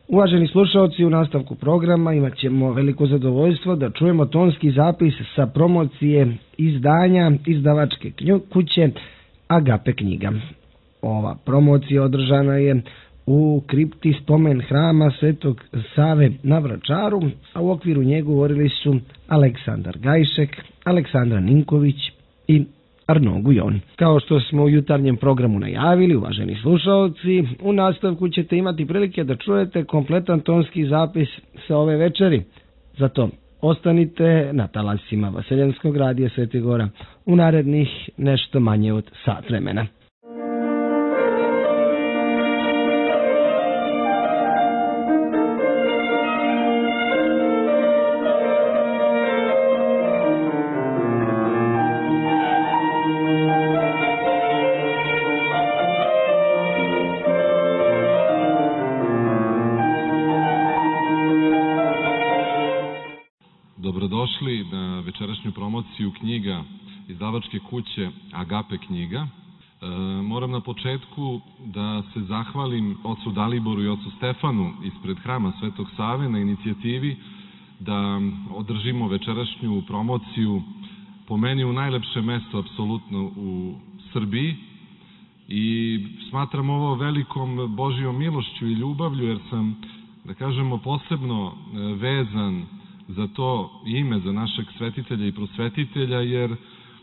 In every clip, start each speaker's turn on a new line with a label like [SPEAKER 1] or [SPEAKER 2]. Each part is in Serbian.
[SPEAKER 1] Uvaženi slušalci, u nastavku programa imat ćemo veliko zadovoljstvo da čujemo tonski zapis sa promocije izdanja izdavačke kuće Agape knjiga. Ova promocija održana je u kripti spomen hrama Svetog Save na Vračaru, a u okviru nje govorili su Aleksandar Gajšek, Aleksandra Ninković i Arno Gujon. Kao što smo u jutarnjem programu najavili, uvaženi slušalci, u nastavku ćete imati prilike da čujete kompletan tonski zapis sa ove večeri. Zato ostanite na talasima Vaseljanskog radija Svete Gora u narednih nešto manje od sat vremena.
[SPEAKER 2] Dobrodošli na večerašnju promociju knjiga izdavačke kuće Agape knjiga. Moram na početku da se zahvalim ocu Daliboru i ocu Stefanu ispred hrama Svetog Save na inicijativi da održimo večerašnju promociju po meni u najlepše mesto apsolutno u Srbiji i smatram ovo velikom Božjom milošću i ljubavlju jer sam, da kažemo, posebno vezan za to ime, za našeg svetitelja i prosvetitelja, jer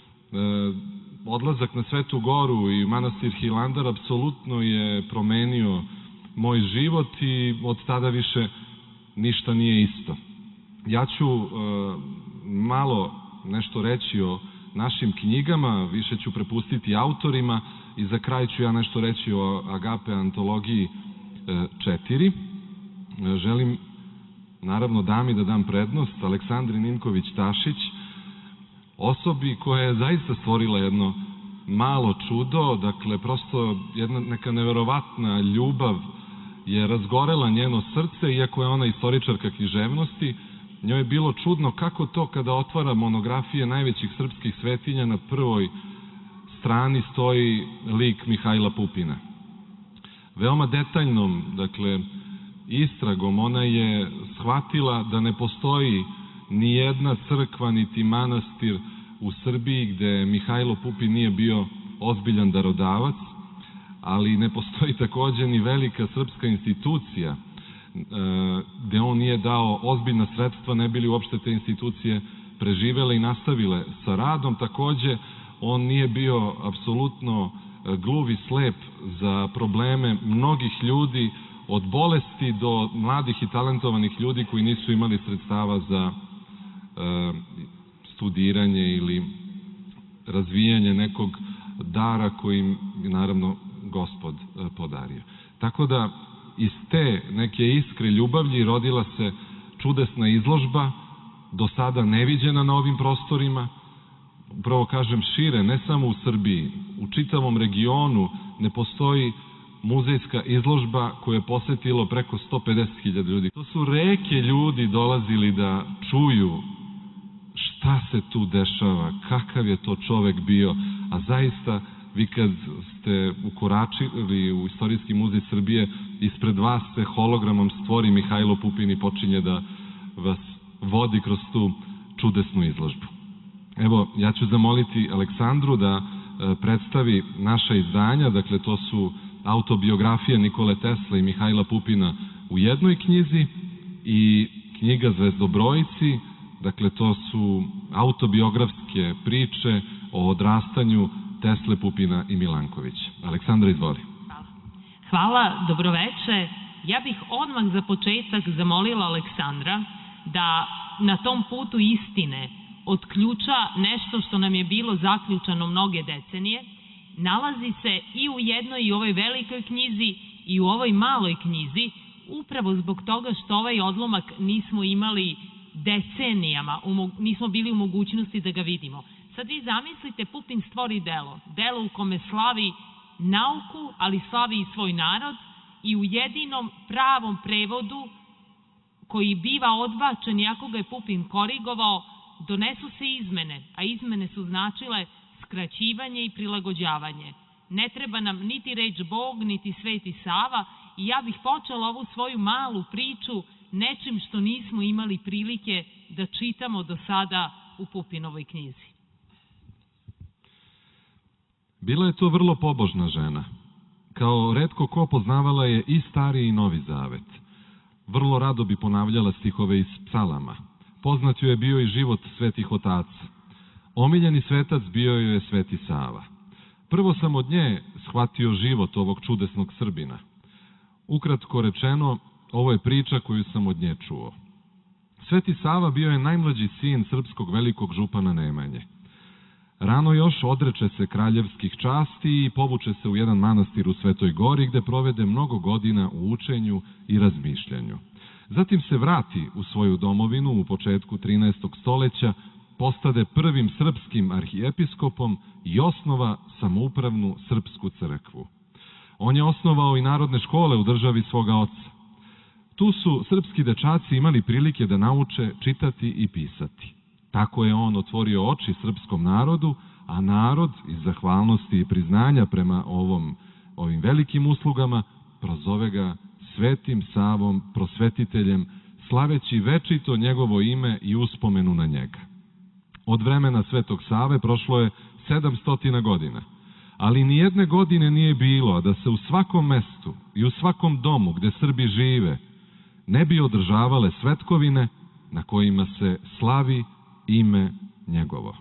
[SPEAKER 2] odlazak na Svetu Goru i manastir Hilandar apsolutno je promenio moj život i od tada više ništa nije isto. Ja ću malo nešto reći o našim knjigama, više ću prepustiti autorima i za kraj ću ja nešto reći o Agape antologiji 4. Želim naravno dami da dam prednost Aleksandri Ninković-Tašić, osobi koja je zaista stvorila jedno malo čudo, dakle prosto jedna neka neverovatna ljubav je razgorela njeno srce, iako je ona istoričarka književnosti, njoj je bilo čudno kako to kada otvara monografije najvećih srpskih svetinja na prvoj strani stoji lik Mihajla Pupina. Veoma detaljnom, dakle, istragom ona je shvatila da ne postoji ni jedna crkva niti manastir u Srbiji gde Mihajlo Pupin nije bio ozbiljan darodavac, ali ne postoji takođe ni velika srpska institucija gde on nije dao ozbiljna sredstva, ne bili uopšte te institucije preživele i nastavile sa radom. Takođe, on nije bio apsolutno gluv i slep za probleme mnogih ljudi, od bolesti do mladih i talentovanih ljudi koji nisu imali sredstava za studiranje ili razvijanje nekog dara koji im naravno Gospod podario. Tako da iz te neke iskre ljubavlji rodila se čudesna izložba, do sada neviđena na ovim prostorima, upravo kažem šire, ne samo u Srbiji, u čitavom regionu ne postoji muzejska izložba koju je posetilo preko 150.000 ljudi. To su reke ljudi dolazili da čuju šta se tu dešava, kakav je to čovek bio, a zaista vi kad ste ukoračili u Istorijski muzej Srbije, ispred vas se hologramom stvori Mihajlo Pupin i počinje da vas vodi kroz tu čudesnu izložbu. Evo, ja ću zamoliti Aleksandru da predstavi naša izdanja, dakle to su autobiografija Nikole Tesle i Mihajla Pupina u jednoj knjizi i knjiga Zvezdobrojici, dakle to su autobiografske priče o odrastanju Tesle, Pupina i Milankovića. Aleksandra, izvoli.
[SPEAKER 3] Hvala, dobroveče. Ja bih odmah za početak zamolila Aleksandra da na tom putu istine otključa nešto što nam je bilo zaključano mnoge decenije. Nalazi se i u jednoj i ovoj velikoj knjizi i u ovoj maloj knjizi, upravo zbog toga što ovaj odlomak nismo imali decenijama, nismo bili u mogućnosti da ga vidimo. Sad vi zamislite, Pupin stvori delo u kome slavi nauku, ali slavi i svoj narod i u jedinom pravom prevodu koji biva odbačen, iako ga je Pupin korigovao, donesu se izmene, a izmene su značile skraćivanje i prilagođavanje. Ne treba nam niti reč Bog, niti Sveti Sava i ja bih počela ovu svoju malu priču nečim što nismo imali prilike da čitamo do sada u Pupinovoj knjizi.
[SPEAKER 2] Bila je to vrlo pobožna žena. Kao retko ko poznavala je i Stari i Novi Zavet. Vrlo rado bi ponavljala stihove iz psalama. Poznat joj je bio i život svetih otaca. Omiljeni svetac bio joj je Sveti Sava. Prvo sam od nje shvatio život ovog čudesnog Srbina. Ukratko rečeno, ovo je priča koju sam od nje čuo. Sveti Sava bio je najmlađi sin srpskog velikog župana Nemanje. Rano još odreče se kraljevskih časti i povuče se u jedan manastir u Svetoj Gori gde provede mnogo godina u učenju i razmišljanju. Zatim se vrati u svoju domovinu u početku 13. stoleća, postade prvim srpskim arhijepiskopom i osnova samoupravnu srpsku crkvu. On je osnovao i narodne škole u državi svoga oca. Tu su srpski dečaci imali prilike da nauče čitati i pisati. Tako je on otvorio oči srpskom narodu, a narod iz zahvalnosti i priznanja prema ovim velikim uslugama prozove ga Svetim Savom, prosvetiteljem, slaveći večito njegovo ime i uspomenu na njega. Od vremena Svetog Save prošlo je 700 godina, ali nijedne godine nije bilo, a da se u svakom mestu i u svakom domu gde Srbi žive ne bi održavale svetkovine na kojima se slavi ime njegovo.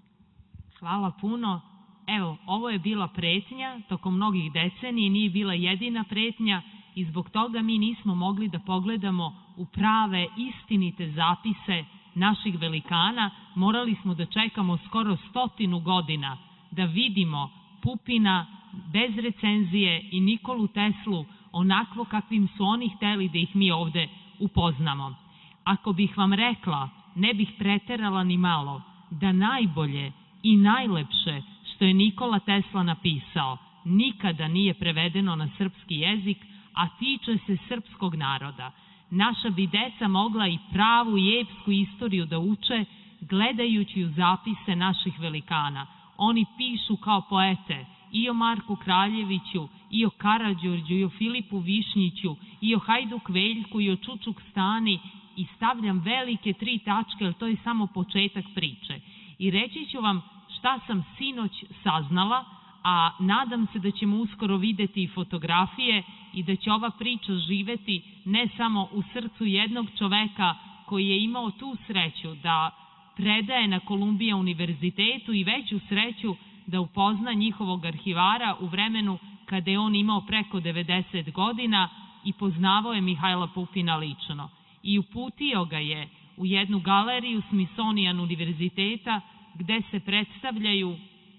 [SPEAKER 3] Hvala puno. Evo, ovo je bila pretnja tokom mnogih decenija, nije bila jedina pretnja i zbog toga mi nismo mogli da pogledamo u prave, istinite zapise naših velikana. Morali smo da čekamo skoro 100 godina da vidimo Pupina bez recenzije i Nikolu Teslu onakvo kakvim su oni hteli da ih mi ovde upoznamo. Ako bih vam rekla, ne bih preterala ni malo, da najbolje i najlepše što je Nikola Tesla napisao nikada nije prevedeno na srpski jezik, a tiče se srpskog naroda. Naša bi deca mogla i pravu i epsku istoriju da uče gledajući u zapise naših velikana. Oni pišu kao poete i o Marku Kraljeviću, i o Karađorđu, i o Filipu Višnjiću, i o Hajduk Veljku, i o Čučuk Stani, i stavljam velike 3 tačke, jer to je samo početak priče. I reći ću vam šta sam sinoć saznala, a nadam se da ćemo uskoro videti i fotografije i da će ova priča živeti ne samo u srcu jednog čoveka koji je imao tu sreću da predaje na Kolumbija univerzitetu i veću sreću da upozna njihovog arhivara u vremenu kada je on imao preko 90 godina i poznavao je Mihajla Pupina lično. I uputio ga je u jednu galeriju Smithsonian univerziteta gde se predstavljaju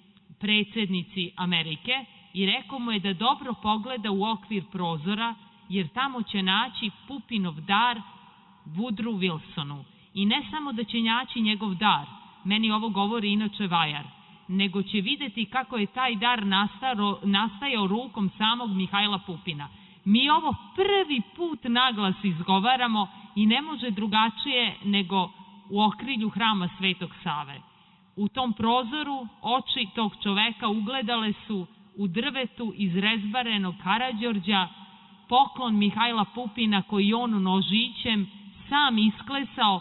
[SPEAKER 3] predsjednici Amerike i rekao mu je da dobro pogleda u okvir prozora jer tamo će naći Pupinov dar Woodrow Wilsonu. I ne samo da će naći njegov dar, meni ovo govori inače vajar, nego će videti kako je taj dar nastajao rukom samog Mihajla Pupina. Mi ovo prvi put naglas izgovaramo i ne može drugačije nego u okrilju hrama Svetog Save. U tom prozoru oči tog čoveka ugledale su u drvetu izrezbarenog Karađorđa poklon Mihajla Pupina koji on nožićem sam isklesao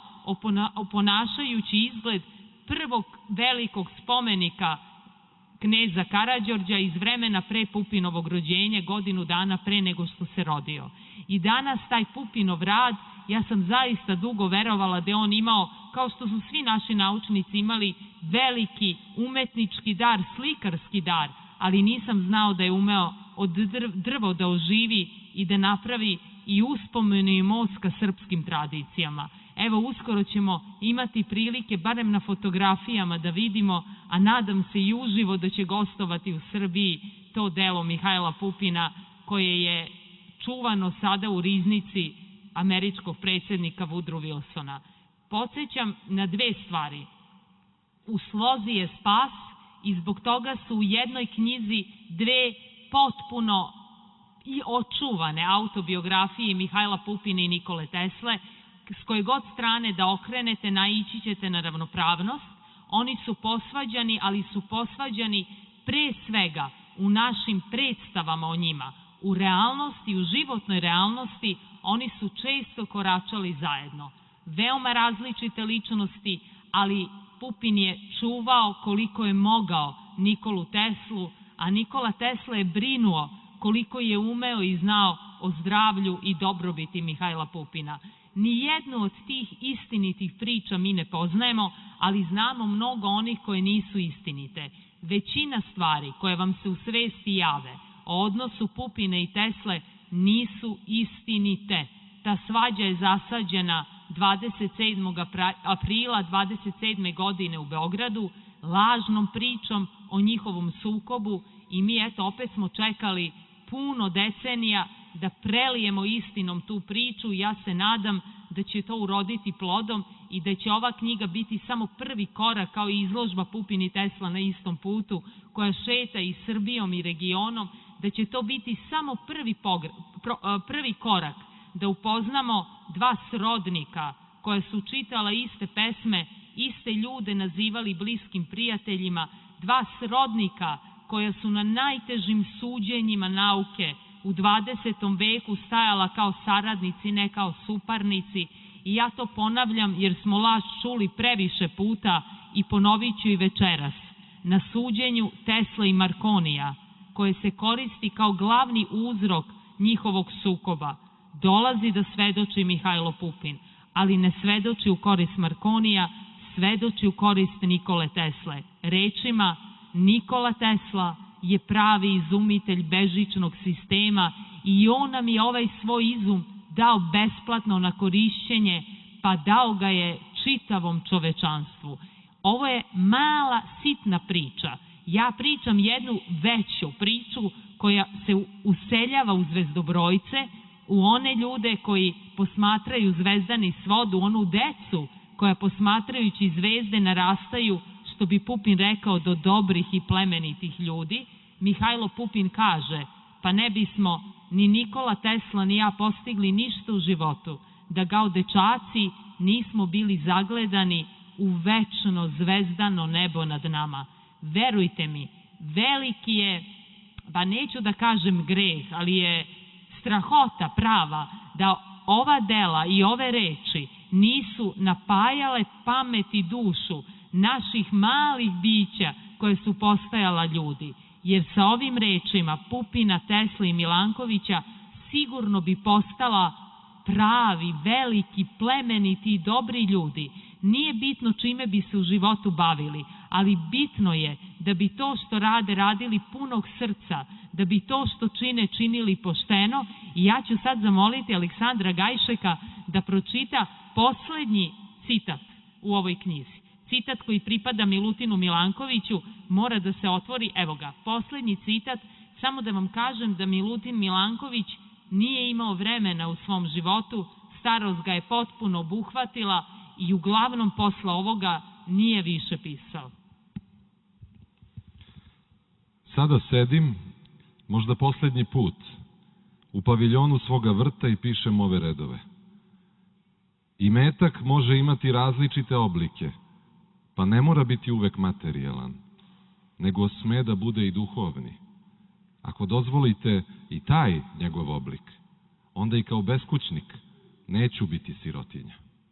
[SPEAKER 3] oponašajući izgled prvog velikog spomenika kneza Karađorđa iz vremena pre Pupinovog rođenja, godinu dana pre nego što se rodio. I danas taj Pupinov rad, ja sam zaista dugo verovala da je on imao, kao što su svi naši naučnici imali, veliki umetnički dar, slikarski dar, ali nisam znao da je umeo od drvo da oživi i da napravi i uspomenu i most ka srpskim tradicijama. Evo, uskoro ćemo imati prilike, barem na fotografijama, da vidimo, a nadam se i uživo da će gostovati u Srbiji to delo Mihajla Pupina koje je čuvano sada u riznici američkog predsjednika Woodrow Wilsona. Podsjećam na 2 stvari. U slozi je spas i zbog toga su u jednoj knjizi 2 potpuno i očuvane autobiografije Mihajla Pupina i Nikole Tesle. S koje god strane da okrenete, naići ćete na ravnopravnost. Oni su posvađani, ali su posvađani pre svega u našim predstavama o njima. U realnosti, u životnoj realnosti, oni su često koračali zajedno. Veoma različite ličnosti, ali Pupin je čuvao koliko je mogao Nikolu Teslu, a Nikola Tesla je brinuo koliko je umeo i znao o zdravlju i dobrobiti Mihajla Pupina. Nijednu od tih istinitih priča mi ne poznajemo, ali znamo mnogo onih koje nisu istinite. Većina stvari koje vam se u svesti jave o odnosu Pupina i Tesle nisu istinite. Ta svađa je zasađena 27. aprila 27. godine u Beogradu, lažnom pričom o njihovom sukobu i mi opet smo čekali puno decenija da prelijemo istinom tu priču. Ja se nadam da će to uroditi plodom i da će ova knjiga biti samo prvi korak, kao i izložba Pupin i Tesla na istom putu koja šeta i Srbijom i regionom, da će to biti samo prvi korak da upoznamo dva srodnika koja su čitala iste pesme, iste ljude nazivali bliskim prijateljima, dva srodnika koja su na najtežim suđenjima nauke u 20. veku stajala kao saradnici, ne kao suparnici. I ja to ponavljam jer smo laž čuli previše puta i ponovit ću i večeras. Na suđenju Tesla i Markonija, koje se koristi kao glavni uzrok njihovog sukoba, dolazi da svedoči Mihajlo Pupin, ali ne svedoči u korist Markonija, svedoči u korist Nikole Tesle. Rečima, Nikola Tesla je pravi izumitelj bežičnog sistema i on nam je ovaj svoj izum dao besplatno na korišćenje, pa dao ga je čitavom čovečanstvu. Ovo je mala, sitna priča. Ja pričam jednu veću priču koja se useljava u zvezdobrojce, u one ljude koji posmatraju zvezdani svod, u onu decu koja posmatrajući zvezde narastaju, što bi Pupin rekao, do dobrih i plemenitih ljudi. Mihajlo Pupin kaže, pa ne bismo ni Nikola Tesla ni ja postigli ništa u životu, da kao dečaci nismo bili zagledani u večno zvezdano nebo nad nama. Verujte mi, veliki je, pa neću da kažem greh, ali je strahota prava da ova dela i ove reči nisu napajale pamet i dušu naših malih bića koje su postajala ljudi. Jer sa ovim rečima Pupina, Tesla i Milankovića sigurno bi postala pravi, veliki, plemeniti i dobri ljudi. Nije bitno čime bi se u životu bavili, ali bitno je da bi to što rade radili punog srca, da bi to što čine činili pošteno. I ja ću sad zamoliti Aleksandra Gajšeka da pročita poslednji citat u ovoj knjizi. Citat koji pripada Milutinu Milankoviću mora da se otvori, evo ga, poslednji citat. Samo da vam kažem da Milutin Milanković nije imao vremena u svom životu, starost ga je potpuno obuhvatila i uglavnom posle ovoga nije više pisao.
[SPEAKER 2] Sada sedim, možda poslednji put, u paviljonu svoga vrta i pišem ove redove. Imetak može imati različite oblike, pa ne mora biti uvek materijalan, nego sme da bude i duhovni. Ako dozvolite i taj njegov oblik, onda i kao beskućnik neću biti sirotinja.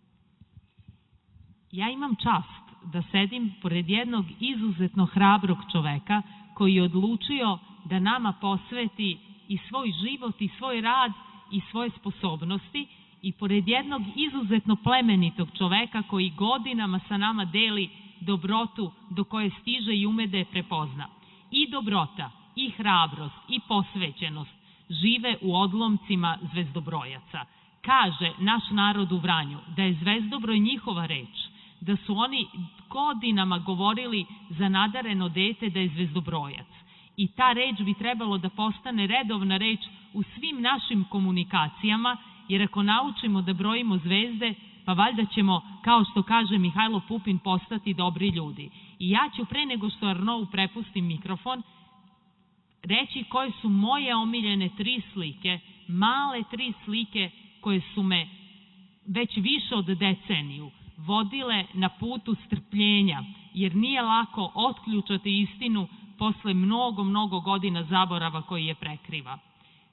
[SPEAKER 3] Ja imam čast da sedim pored jednog izuzetno hrabrog čoveka koji je odlučio da nama posveti i svoj život i svoj rad i svoje sposobnosti, i pored jednog izuzetno plemenitog čoveka koji godinama sa nama deli dobrotu do koje stiže i ume da je prepozna. I dobrota, i hrabrost, i posvećenost žive u odlomcima zvezdobrojaca. Kaže naš narod u Vranju da je zvezdobroj njihova reč, da su oni godinama govorili za nadareno dete da je zvezdobrojac. I ta reč bi trebalo da postane redovna reč u svim našim komunikacijama, jer ako naučimo da brojimo zvezde, pa valjda ćemo, kao što kaže Mihajlo Pupin, postati dobri ljudi. I ja ću, pre nego što Arnou prepustim mikrofon, reći koje su moje omiljene 3 slike, male 3 slike koje su me već više od deceniju vodile na putu strpljenja, jer nije lako otključati istinu posle mnogo godina zaborava koji je prekriva.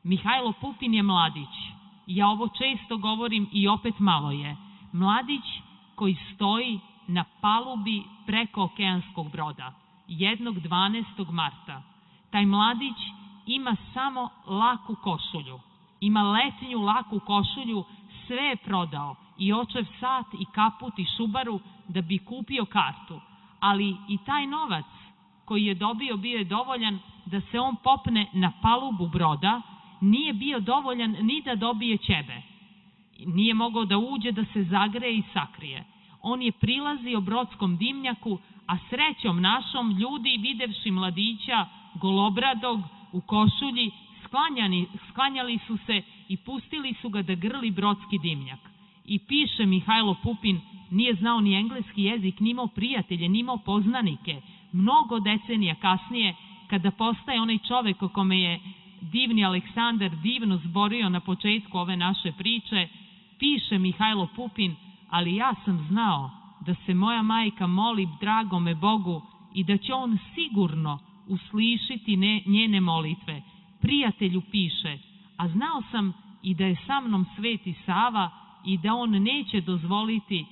[SPEAKER 3] Mihajlo Pupin je mladić. Ja ovo često govorim i opet malo je. Mladić koji stoji na palubi preko okeanskog broda, jednog 12. marta. Taj mladić ima samo laku košulju. Ima letnju laku košulju, sve je prodao, i očev sat, i kaput, i šubaru, da bi kupio kartu. Ali i taj novac koji je dobio bio je dovoljan da se on popne na palubu broda, nije bio dovoljan ni da dobije ćebe. Nije mogao da uđe, da se zagreje i sakrije. On je prilazio brodskom dimnjaku, a srećom našom ljudi, videvši mladića golobradog u košulji, sklanjali su se i pustili su ga da grli brodski dimnjak. I piše Mihajlo Pupin, nije znao ni engleski jezik, ni imao prijatelje, ni imao poznanike. Mnogo decenija kasnije, kada postaje onaj čovek o kome je divni Aleksandar divno zborio na početku ove naše priče, piše Mihajlo Pupin, ali ja sam znao da se moja majka moli dragome Bogu i da će on sigurno uslišiti njene molitve. Prijatelju piše, a znao sam i da je sa mnom Sveti Sava i da on neće dozvoliti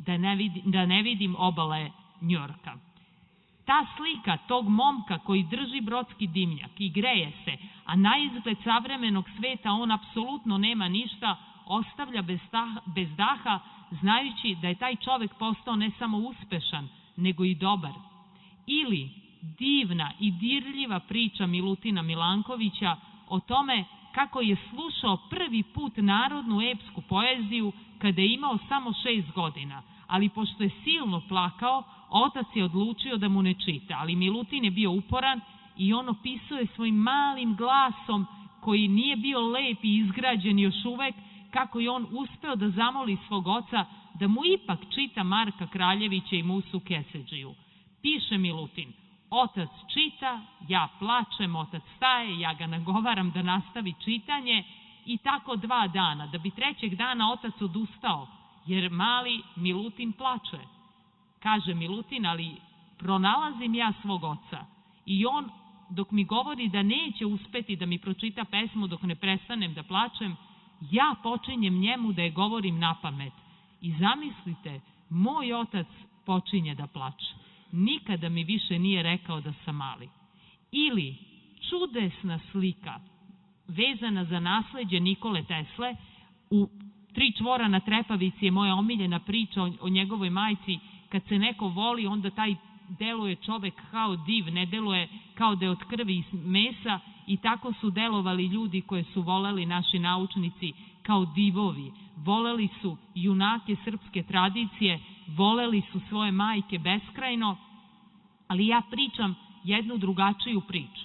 [SPEAKER 3] da ne vidim obale Njujorka. Ta slika tog momka koji drži brodski dimnjak i greje se, a na izgled savremenog sveta on apsolutno nema ništa, ostavlja bez daha, znajući da je taj čovek postao ne samo uspešan, nego i dobar. Ili divna i dirljiva priča Milutina Milankovića o tome kako je slušao prvi put narodnu epsku poeziju kada je imao samo 6 godina, ali pošto je silno plakao, otac je odlučio da mu ne čita, ali Milutin je bio uporan i on opisuje svojim malim glasom, koji nije bio lep i izgrađen još uvek, kako je on uspeo da zamoli svog oca da mu ipak čita Marka Kraljevića i Musu Kesedžiju. Piše Milutin, otac čita, ja plačem, otac staje, ja ga nagovaram da nastavi čitanje i tako 2 dana, da bi 3. dana otac odustao, jer mali Milutin plače. Kaže Milutin, ali pronalazim ja svog oca i on, dok mi govori da neće uspeti da mi pročita pesmu dok ne prestanem da plačem, ja počinjem njemu da je govorim na pamet. I zamislite, moj otac počinje da plače. Nikada mi više nije rekao da sam mali. Ili čudesna slika vezana za nasleđe Nikole Tesle. U 3 čvora na trepavici je moja omiljena priča o njegovoj majci. Kad se neko voli, onda taj deluje čovek kao div, ne deluje kao da je od krvi i mesa, i tako su delovali ljudi koje su voleli naši naučnici kao divovi. Voleli su junake srpske tradicije, voleli su svoje majke beskrajno, ali ja pričam jednu drugačiju priču.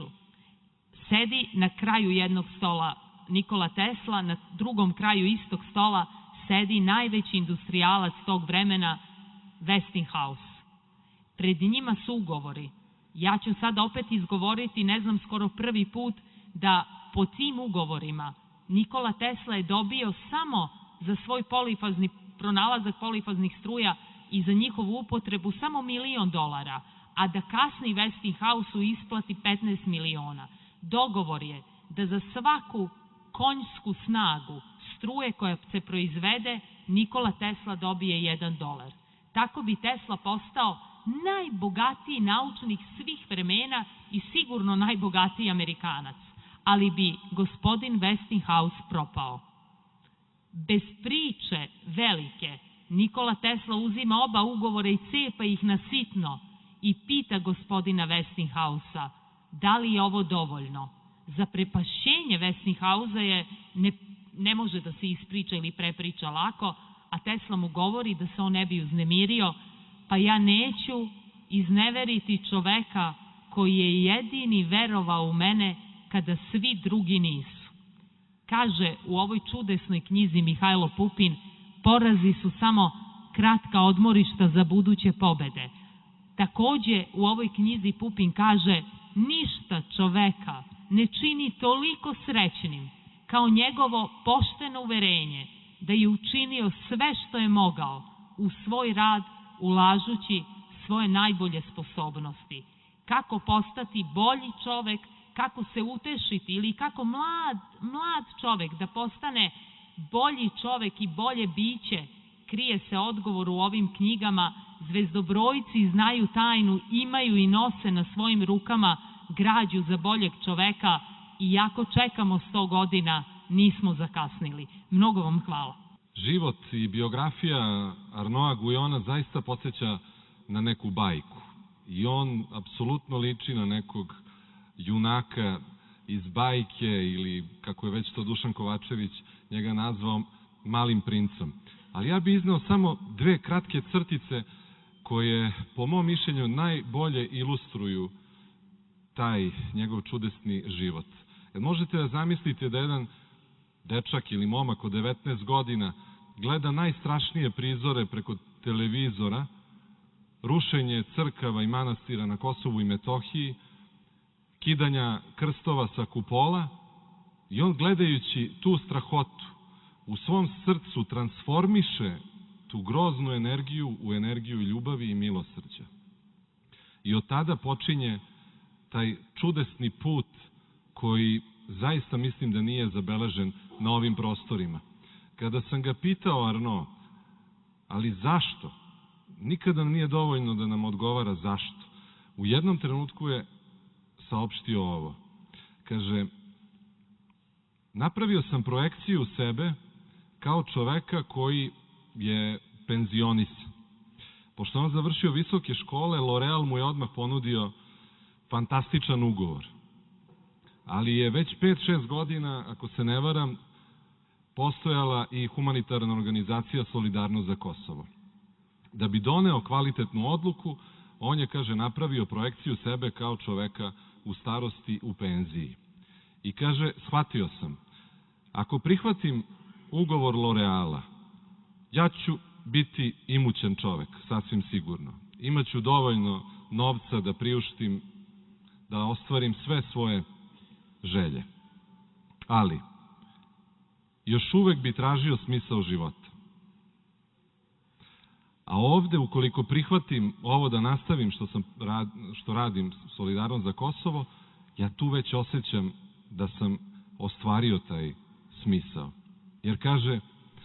[SPEAKER 3] Sedi na kraju jednog stola Nikola Tesla, na drugom kraju istog stola sedi najveći industrijalac tog vremena, Westinghouse. Pred njima su ugovori. Ja ću sad opet izgovoriti, ne znam, skoro prvi put, da po tim ugovorima Nikola Tesla je dobio samo za svoj pronalazak polifaznih struja i za njihovu upotrebu samo $1 milion, a da kasni Westinghouse-u isplati 15 miliona. Dogovor je da za svaku konjsku snagu struje koja se proizvede, Nikola Tesla dobije $1. Tako bi Tesla postao najbogatiji naučnik svih vremena i sigurno najbogatiji Amerikanac, ali bi gospodin Westinghouse propao. Bez priče velike, Nikola Tesla uzima oba ugovora i cepa ih na sitno i pita gospodina Westinghouse-a da li je ovo dovoljno. Zaprepašćenje Westinghouse-a je ne može da se ispriča ili prepriča lako, a Tesla mu govori da se on ne bi uznemirio, pa ja neću izneveriti čoveka koji je jedini verovao u mene kada svi drugi nisu. Kaže u ovoj čudesnoj knjizi Mihajlo Pupin, porazi su samo kratka odmorišta za buduće pobede. Takođe u ovoj knjizi Pupin kaže, ništa čoveka ne čini toliko srećnim kao njegovo pošteno uverenje da je učinio sve što je mogao u svoj rad ulažući svoje najbolje sposobnosti. Kako postati bolji čovek, kako se utešiti ili kako mlad čovek da postane bolji čovek i bolje biće, krije se odgovor u ovim knjigama. Zvezdobrojci znaju tajnu, imaju i nose na svojim rukama građu za boljeg čoveka i ako čekamo 100 godina, nismo zakasnili. Mnogo vam hvala.
[SPEAKER 2] Život i biografija Arnaуда Guyona zaista podsjeća na neku bajku. I on apsolutno liči na nekog junaka iz bajke ili, kako je već to Dušan Kovačević njega nazvao, malim princom. Ali ja bih izneo samo 2 kratke crtice koje, po mom mišljenju, najbolje ilustruju taj njegov čudesni život. Jer možete da zamislite da jedan dečak ili momak od 19 godina gleda najstrašnije prizore preko televizora, rušenje crkava i manastira na Kosovu i Metohiji, kidanja krstova sa kupola, i on, gledajući tu strahotu, u svom srcu transformiše tu groznu energiju u energiju ljubavi i milosrđa. I od tada počinje taj čudesni put koji zaista mislim da nije zabeležen na ovim prostorima. Kada sam ga pitao, Arnaud, ali zašto? Nikada nije dovoljno da nam odgovara zašto. U jednom trenutku je saopštio ovo. Kaže, napravio sam projekciju sebe kao čoveka koji je penzionisan. Pošto on završio visoke škole, L'Oreal mu je odmah ponudio fantastičan ugovor. Ali je već 5-6 godina, ako se ne varam, postojala i humanitarna organizacija Solidarnost za Kosovo. Da bi doneo kvalitetnu odluku, on je, kaže, napravio projekciju sebe kao čoveka u starosti, u penziji. I kaže, shvatio sam, ako prihvatim ugovor L'Oreala, ja ću biti imućan čovek, sasvim sigurno. Imaću dovoljno novca da priuštim, da ostvarim sve svoje želje. Ali, još uvek bi tražio smisao života. A ovde, ukoliko prihvatim ovo da nastavim što radim Solidarnost za Kosovo, ja tu već osjećam da sam ostvario taj smisao. Jer kaže,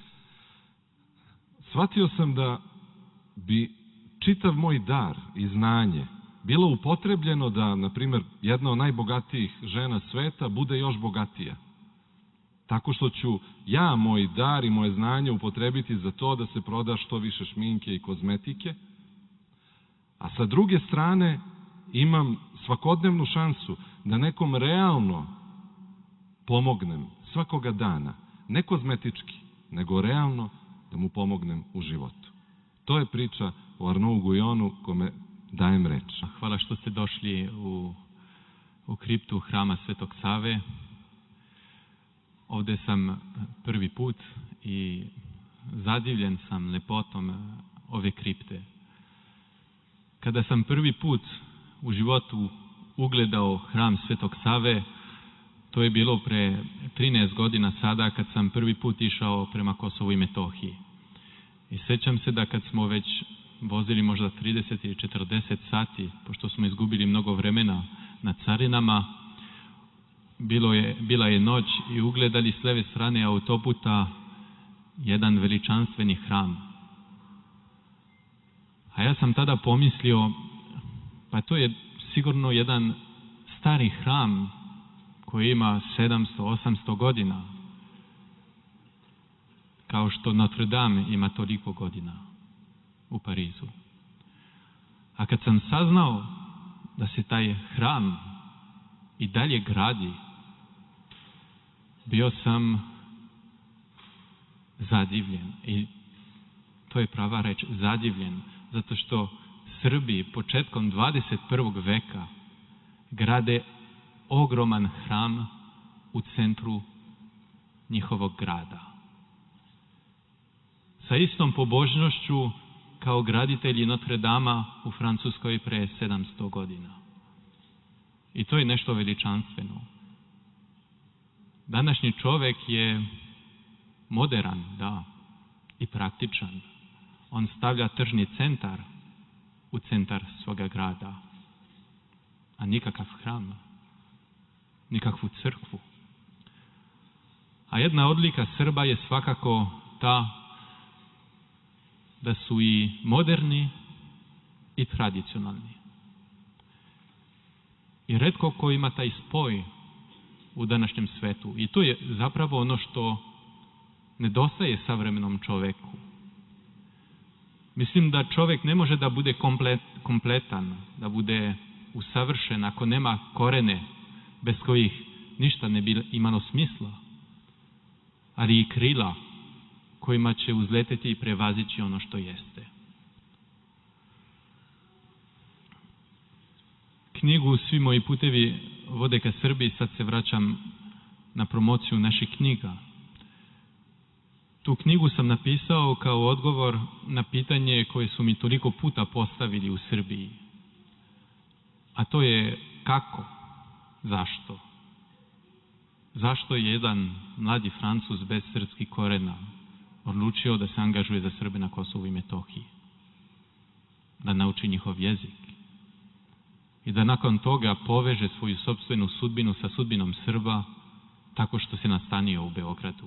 [SPEAKER 2] shvatio sam da bi čitav moj dar i znanje bilo upotrebljeno da, na primjer, jedna od najbogatijih žena sveta bude još bogatija. Tako što ću ja moj dar i moje znanje upotrebiti za to da se proda što više šminke i kozmetike, a sa druge strane imam svakodnevnu šansu da nekom realno pomognem svakoga dana, ne kozmetički, nego realno da mu pomognem u životu. To je priča o Arnaudu Guyonu kome dajem reč.
[SPEAKER 4] Hvala što ste došli u kriptu hrama Svetog Save. Ovde sam prvi put i zadivljen sam lepotom ove kripte. Kada sam prvi put u životu ugledao hram Svetog Save, to je bilo pre 13 godina sada kad sam prvi put išao prema Kosovu i Metohiji. I sećam se da kad smo već vozili možda 30 ili 40 sati, pošto smo izgubili mnogo vremena na carinama, bila je noć i ugledali s leve strane autoputa jedan veličanstveni hram. A ja sam tada pomislio, pa to je sigurno jedan stari hram koji ima 700-800 godina, kao što Notre Dame ima toliko godina u Parizu. A kad sam saznao da se taj hram i dalje gradi, bio sam zadivljen. I to je prava reč, zadivljen, zato što Srbi početkom 21. veka grade ogroman hram u centru njihovog grada. Sa istom pobožnošću kao graditelji Notre Dama u Francuskoj pre 700 godina. I to je nešto veličanstveno. Današnji čovek je moderan, da, i praktičan. On stavlja tržni centar u centar svoga grada, a nikakav hram. nikakvu crkvu. A jedna odlika Srba je svakako ta da su i moderni i tradicionalni. I retko ko ima taj spoj u današnjem svetu. I to je zapravo ono što nedostaje savremenom čoveku. Mislim da čovek ne može da bude kompletan, da bude usavršen ako nema korene bez kojih ništa ne bi imalo smisla, ali i krila kojima će uzleteti i prevazići ono što jeste. Knjigu Svi moji putevi vode ka Srbiji, sad se vraćam na promociju naših knjiga. Tu knjigu sam napisao kao odgovor na pitanje koje su mi toliko puta postavili u Srbiji. A to je kako? Zašto? Zašto je jedan mladi Francuz bez srpskih korena odlučio da se angažuje za Srbe na Kosovu i Metohiji? Da nauči njihov jezik. I da nakon toga poveže svoju sopstvenu sudbinu sa sudbinom Srba tako što se nastanio u Beogradu.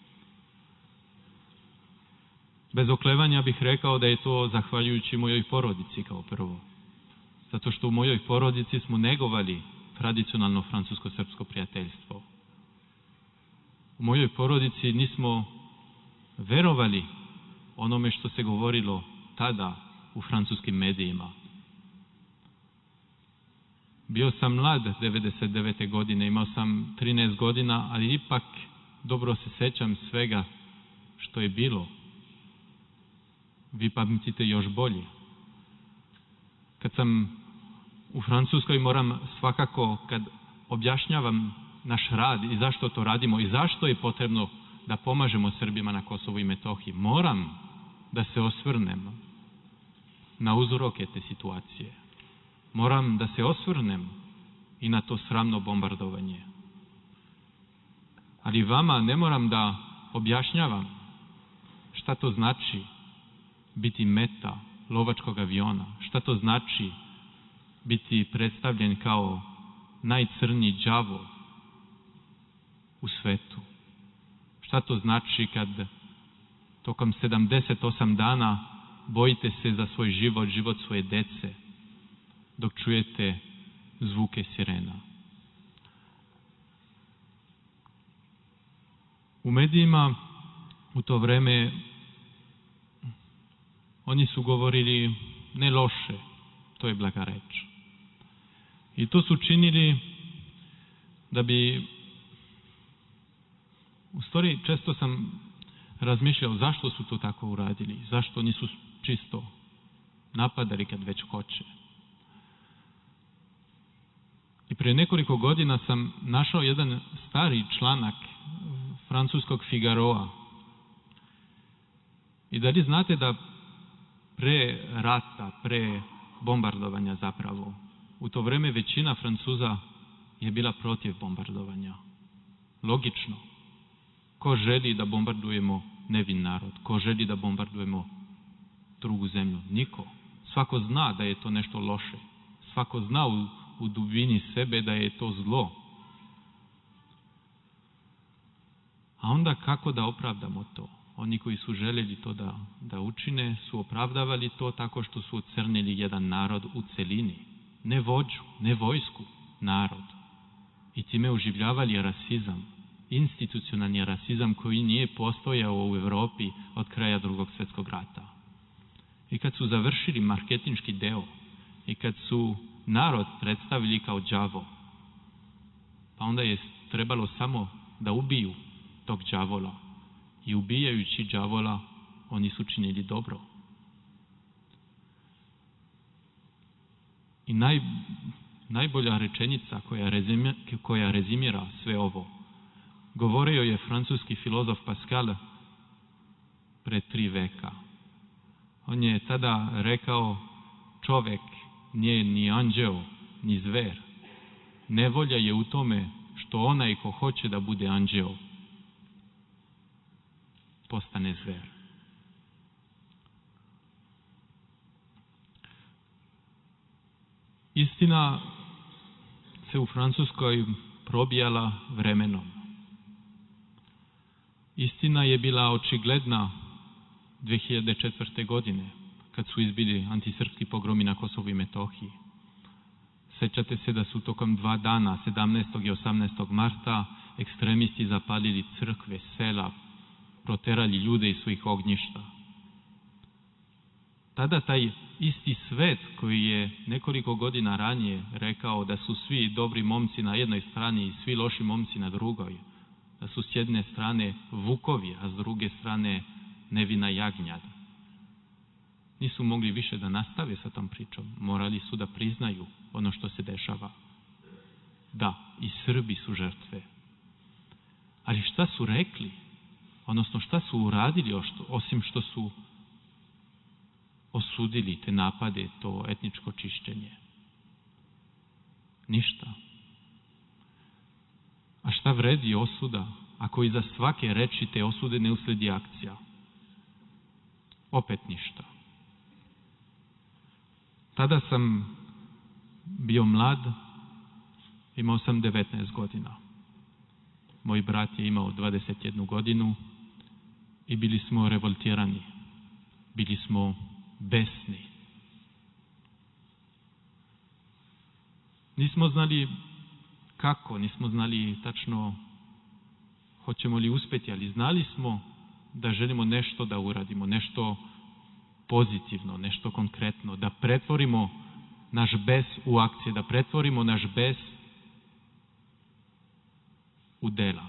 [SPEAKER 4] Bez oklevanja bih rekao da je to zahvaljujući mojoj porodici kao prvo. Zato što u mojoj porodici smo negovali tradicionalno francusko-srpsko prijateljstvo. U mojoj porodici nismo verovali onome što se govorilo tada u francuskim medijima. Bio sam mlad 99. godine, imao sam 13 godina, ali ipak dobro se sećam svega što je bilo. Vi pamtite još bolje. Kad sam u Francuskoj, moram svakako, kad objašnjavam naš rad i zašto to radimo i zašto je potrebno da pomažemo Srbima na Kosovu i Metohiji, moram da se osvrnem na uzroke te situacije. Moram da se osvrnem i na to sramno bombardovanje. Ali vama ne moram da objašnjavam šta to znači biti meta lovačkog aviona, šta to znači biti predstavljen kao najcrnji đavo u svetu. Šta to znači kad tokom 78 dana bojite se za svoj život, život svoje dece, dok čujete zvuke sirena. U medijima u to vreme oni su govorili ne loše, to je blaga reč. I to su činili da bi, u stvari često sam razmišljao zašto su to tako uradili, zašto nisu čisto napadali kad već hoće. I prije nekoliko godina sam našao jedan stari članak francuskog Figaroa. I da li znate da pre rata, pre bombardovanja zapravo, u to vreme većina Francuza je bila protiv bombardovanja. Logično. Ko želi da bombardujemo nevin narod? Ko želi da bombardujemo drugu zemlju? Niko. Svako zna da je to nešto loše. Svako zna u dubini sebe da je to zlo. A onda kako da opravdamo to? Oni koji su željeli to da učine su opravdavali to tako što su ocrnili jedan narod u celini. Ne vođu, ne vojsku, narod. I time oživljavali rasizam, institucionalni rasizam koji nije postojao u Evropi od kraja Drugog svjetskog rata. I kad su završili marketinški deo i kad su narod predstavili kao đavo, pa onda je trebalo samo da ubiju tog đavola. I ubijajući đavola, oni su činili dobro. I najbolja rečenica koja rezimira sve ovo, govorio je francuski filozof Pascal pre 3 veka. On je tada rekao, čovek nije ni anđeo, ni zver. Nevolja je u tome što onaj ko hoće da bude anđeo, postane zver. Istina se u Francuskoj probijala vremenom. Istina je bila očigledna 2004. godine, kad su izbili antisrpski pogromi na Kosovu i Metohiji. Sećate se da su tokom 2 dana, 17. i 18. marta, ekstremisti zapalili crkve, sela, proterali ljude iz svojih ognjišta. Tada taj isti svet koji je nekoliko godina ranije rekao da su svi dobri momci na jednoj strani i svi loši momci na drugoj, da su s jedne strane vukovi, a s druge strane nevina jagnjad, nisu mogli više da nastave sa tom pričom. Morali su da priznaju ono što se dešava. Da, i Srbi su žrtve. Ali šta su rekli? Odnosno šta su uradili osim što su osudili te napade, to etničko čišćenje? Ništa. A šta vredi osuda ako iza svake reči te osude ne usledi akcija? Opet ništa. Tada sam bio mlad, imao sam 19 godina. Moj brat je imao 21 godinu i bili smo revoltirani. Bili smo besni. Nismo znali kako, nismo znali tačno hoćemo li uspjeti, ali znali smo da želimo nešto da uradimo, nešto pozitivno, nešto konkretno, da pretvorimo naš bes u akcije, da pretvorimo naš bes u dela.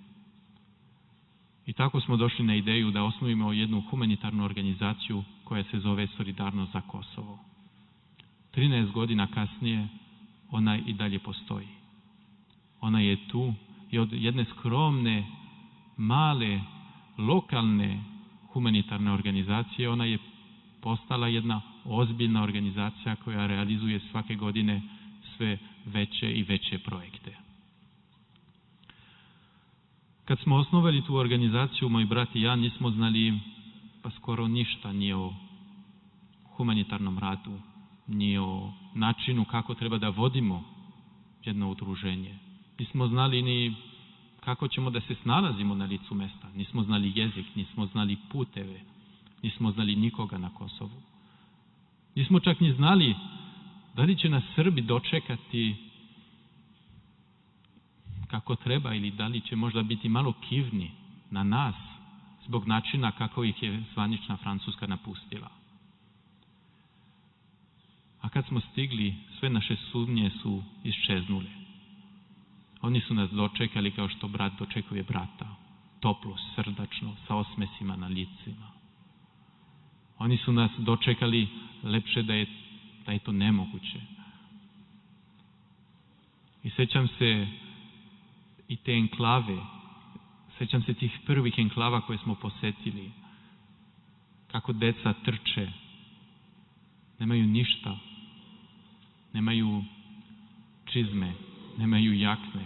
[SPEAKER 4] I tako smo došli na ideju da osnovimo jednu humanitarnu organizaciju koja se zove Solidarnost za Kosovo. 13 godina kasnije ona i dalje postoji. Ona je tu i od jedne skromne, male, lokalne humanitarne organizacije ona je postala jedna ozbiljna organizacija koja realizuje svake godine sve veće i veće projekte. Kad smo osnovali tu organizaciju, moj brat i ja nismo znali pa skoro ništa ni o humanitarnom radu, ni o načinu kako treba da vodimo jedno udruženje. Nismo znali ni kako ćemo da se snalazimo na licu mesta. Nismo znali jezik, nismo znali puteve, nismo znali nikoga na Kosovu. Nismo čak ni znali da li će nas Srbi dočekati kako treba ili da li će možda biti malo kivni na nas zbog načina kako ih je zvanična Francuska napustila. A kad smo stigli, sve naše sumnje su iščeznule. Oni su nas dočekali kao što brat dočekuje brata, toplo, srdačno, sa osmesima na licima. Oni su nas dočekali lepše da je to nemoguće. I sećam se i te enklave, sećam se tih prvih enklava koje smo posetili, kako deca trče, nemaju ništa, nemaju čizme, nemaju jakne,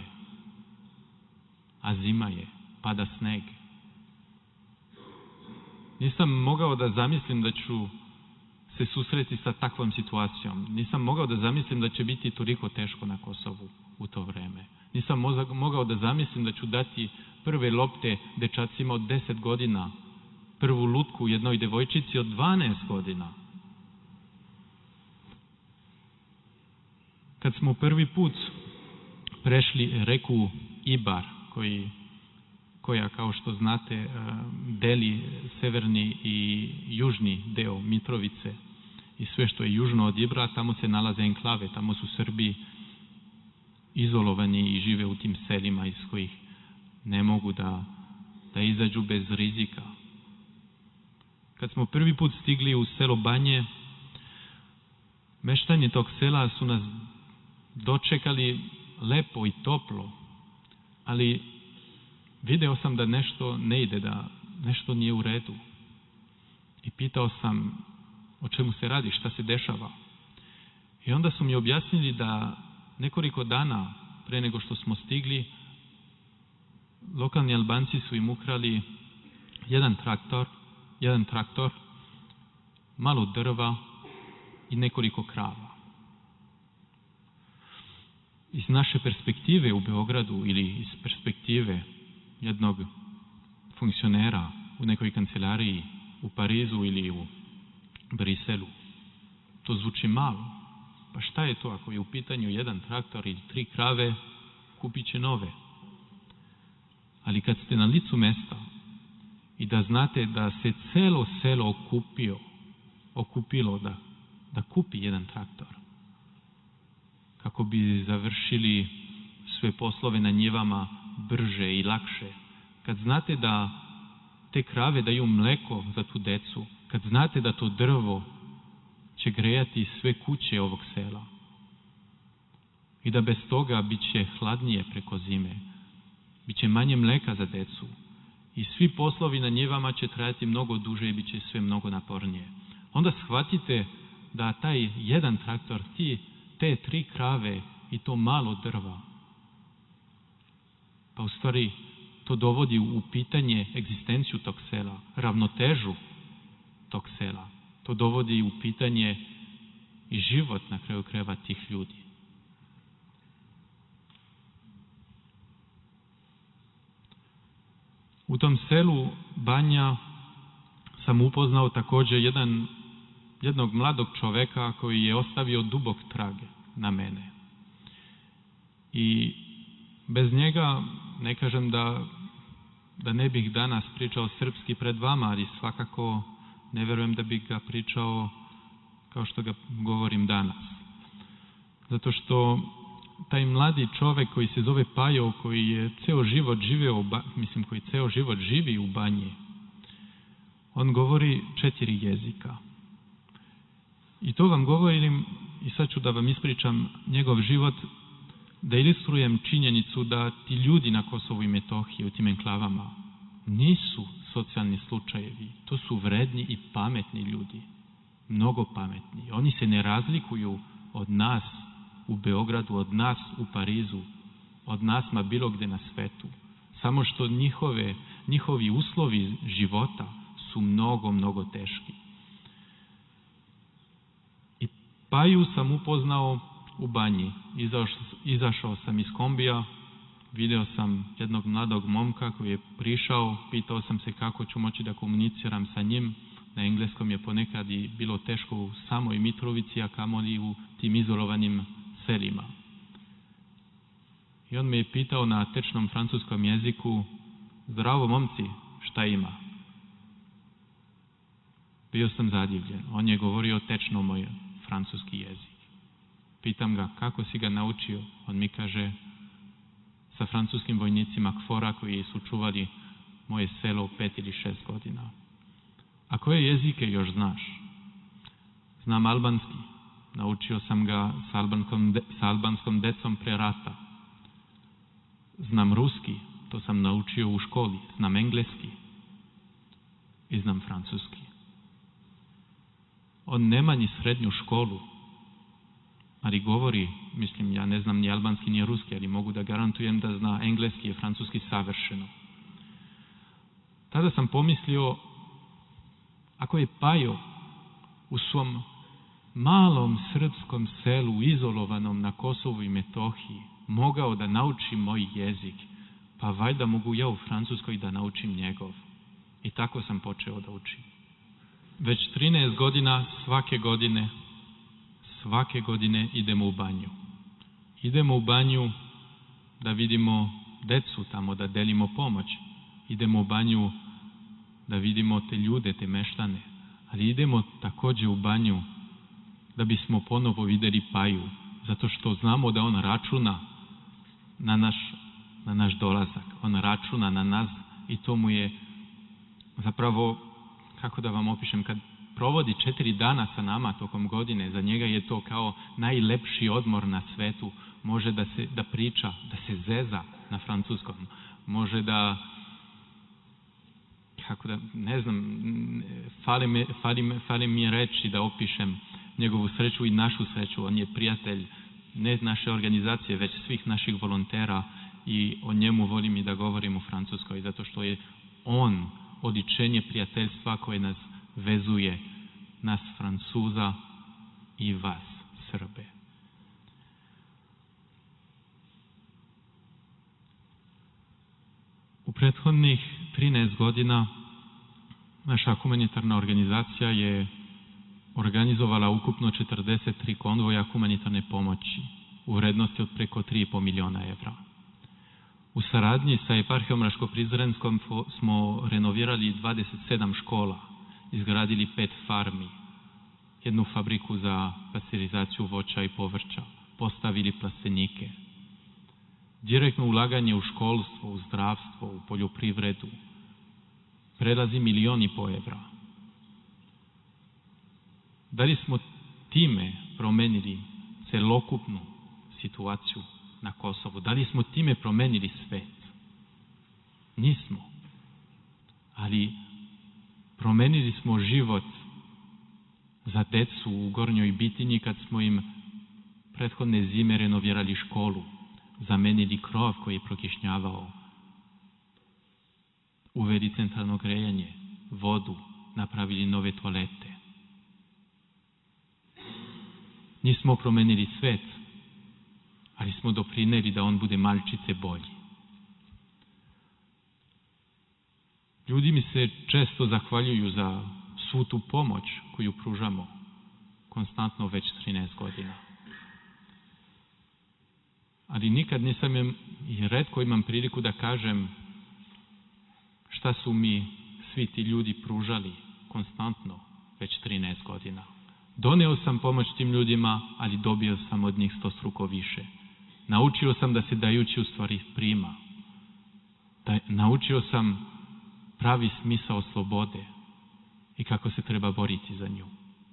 [SPEAKER 4] a zima je, pada sneg. Nisam mogao da zamislim da ću se susreti sa takvom situacijom. Nisam mogao da zamislim da će biti toliko teško na Kosovu u to vreme. Nisam mogao da zamislim da ću dati prve lopte dečacima od 10 godina, prvu lutku jednoj devojčici od 12 godina. Kad smo prvi put prešli reku Ibar, koja, kao što znate, deli severni i južni deo Mitrovice i sve što je južno od Ibra, tamo se nalaze enklave, tamo su Srbi izolovani i žive u tim selima iz kojih ne mogu da izađu bez rizika. Kad smo prvi put stigli u selo Banje, meštani tog sela su nas dočekali lepo i toplo, ali video sam da nešto ne ide, da nešto nije u redu. I pitao sam o čemu se radi, šta se dešava. I onda su mi objasnili da nekoliko dana pre nego što smo stigli, lokalni Albanci su im ukrali jedan traktor, malo drva i nekoliko krava. iz naše perspektive u Beogradu ili iz perspektive jednog funkcionera u nekoj kancelariji u Parizu ili u Briselu, to zvuči malo. Pa šta je to ako je u pitanju jedan traktor ili 3 krave, kupit će nove. Ali kad ste na licu mesta i da znate da se celo selo okupilo da kupi jedan traktor, kako bi završili sve poslove na njivama brže i lakše, kad znate da te krave daju mleko za tu decu, kad znate da to drvo će grejati sve kuće ovog sela i da bez toga bit će hladnije preko zime, bit će manje mleka za decu i svi poslovi na njivama će trajati mnogo duže i bit će sve mnogo napornije. Onda shvatite da taj jedan traktor, te 3 krave i to malo drva, pa u stvari to dovodi u pitanje egzistenciju tog sela, ravnotežu tog sela. To dovodi u pitanje i život na kraju krajeva tih ljudi. U tom selu Banja sam upoznao također jednog mladog čoveka koji je ostavio dubok trag na mene. I bez njega, ne kažem da ne bih danas pričao srpski pred vama, ali svakako ne verujem da bih ga pričao kao što ga govorim danas. Zato što taj mladi čovek koji se zove Pajo, koji je ceo život koji ceo život živi u Banji, on govori 4 jezika. I to vam govorim i sad ću da vam ispričam njegov život, da ilustrujem činjenicu da ti ljudi na Kosovu i Metohiji, u tim enklavama, nisu socijalni slučajevi. To su vredni i pametni ljudi. Mnogo pametni. Oni se ne razlikuju od nas u Beogradu, od nas u Parizu, od nas ma bilo gde na svetu. Samo što njihovi uslovi života su mnogo, mnogo teški. I Paju sam upoznao u Banji. Izašao sam iz kombija, video sam jednog mladog momka koji je prišao, pitao sam se kako ću moći da komuniciram sa njim. Na engleskom je ponekad i bilo teško u samoj Mitrovici, a kamoli u tim izolovanim selima. I on me je pitao na tečnom francuskom jeziku: zdravo momci, šta ima? Bio sam zadivljen. On je govorio tečno moj francuski jezik. Pitam ga, kako si ga naučio? On mi kaže, sa francuskim vojnicima KFOR-a koji su čuvali moje selo 5 ili 6 godina. A koje jezike još znaš? Znam albanski. Naučio sam ga sa albanskom decom pre rata. Znam ruski. To sam naučio u školi. Znam engleski. I znam francuski. On nema ni srednju školu, ali govori, mislim, ja ne znam ni albanski ni ruski, ali mogu da garantujem da zna engleski i francuski savršeno. Tada sam pomislio, ako je Pajo u svom malom srpskom selu, izolovanom na Kosovu i Metohiji, mogao da nauči moj jezik, pa valjda mogu ja u Francuskoj da naučim njegov. I tako sam počeo da učim. Već 13 godina svake godine idemo u Banju. Idemo u Banju da vidimo decu tamo, da delimo pomoć. Idemo u Banju da vidimo te ljude, te meštane. Ali idemo također u Banju da bismo ponovo videli Paju, zato što znamo da on računa na naš dolazak. On računa na nas i to mu je zapravo, kako da vam opišem, kad provodi 4 dana sa nama tokom godine, za njega je to kao najlepši odmor na svetu. Može da priča, da se zeza na francuskom. Može da, kako da, ne znam, fali mi reći da opišem njegovu sreću i našu sreću. On je prijatelj ne naše organizacije, već svih naših volontera i o njemu volim i da govorim u Francuskoj, zato što je on oličenje prijateljstva koje nas vezuje, nas Francuza i vas Srbe. prethodnih 13 godina naša humanitarna organizacija je organizovala ukupno 43 konvoja humanitarne pomoći u vrednosti od preko 3,5 miliona evra. U saradnji sa eparhijom Raško-Prizrenskom smo renovirali 27 škola, izgradili 5 farmi, jednu fabriku za pasterizaciju voća i povrća, postavili plastenike. Direktno ulaganje u školstvo, u zdravstvo, u poljoprivredu prelazi 1,5 miliona evra. Da li smo time promenili celokupnu situaciju na Kosovu? Da li smo time promenili svet? Nismo. Ali promenili smo život za decu u Gornjoj Bitinji kad smo im prethodne zime renovirali školu, zamenili krov koji je prokišnjavao, uveli centralno grejanje, vodu, napravili nove toalete. Nismo promenili svet, ali smo doprineli da on bude malčice bolji. Ljudi mi se često zahvaljuju za svu tu pomoć koju pružamo konstantno već 13 godina. Ali nikad nisam i retko imam priliku da kažem šta su mi svi ti ljudi pružali konstantno već 13 godina. Doneo sam pomoć tim ljudima, ali dobio sam od njih 100 više. Naučio sam da se dajući u stvari prima. Naučio sam pravi smisao slobode i kako se treba boriti za nju.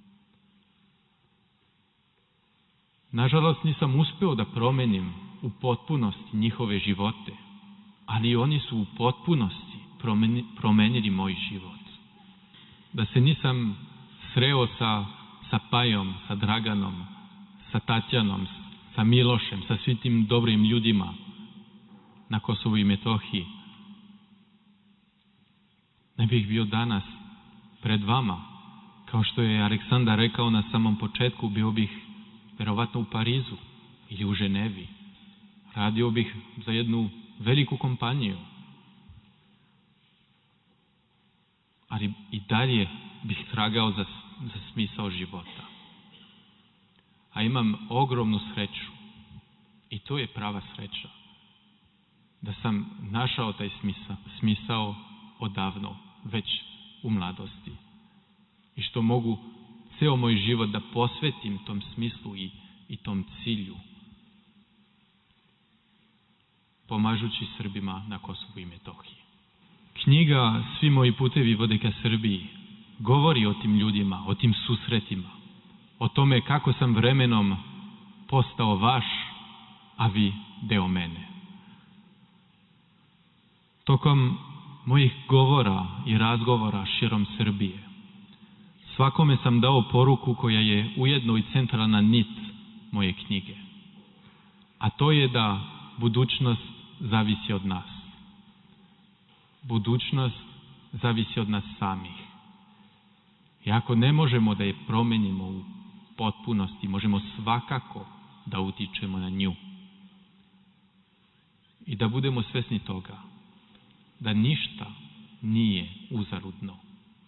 [SPEAKER 4] Nažalost, nisam uspeo da promenim u potpunosti njihove živote, ali oni su u potpunosti promenili moj život. Da se nisam sreo sa Pajom, sa Draganom, sa Tatjanom, sa Milošem, sa svim tim dobrim ljudima na Kosovu i Metohiji, ne bih bio danas pred vama. Kao što je Aleksandar rekao na samom početku, bio bih verovatno u Parizu ili u Ženevi. Radio bih za jednu veliku kompaniju. Ali i dalje bih tragao za smisao života. A imam ogromnu sreću, i to je prava sreća, da sam našao taj smisao odavno, već u mladosti. I što mogu ceo moj život da posvetim tom smislu i tom cilju, pomažući Srbima na Kosovu i Metohiji. Knjiga Svi moji putevi vode ka Srbiji govori o tim ljudima, o tim susretima, o tome kako sam vremenom postao vaš, a vi deo mene. Tokom mojih govora i razgovora širom Srbije, svakome sam dao poruku koja je ujedno i centralna nit moje knjige. A to je da budućnost zavisi od nas. Budućnost zavisi od nas samih. I ako ne možemo da je promenimo u potpunosti, možemo svakako da utičemo na nju. I da budemo svesni toga da ništa nije uzaludno.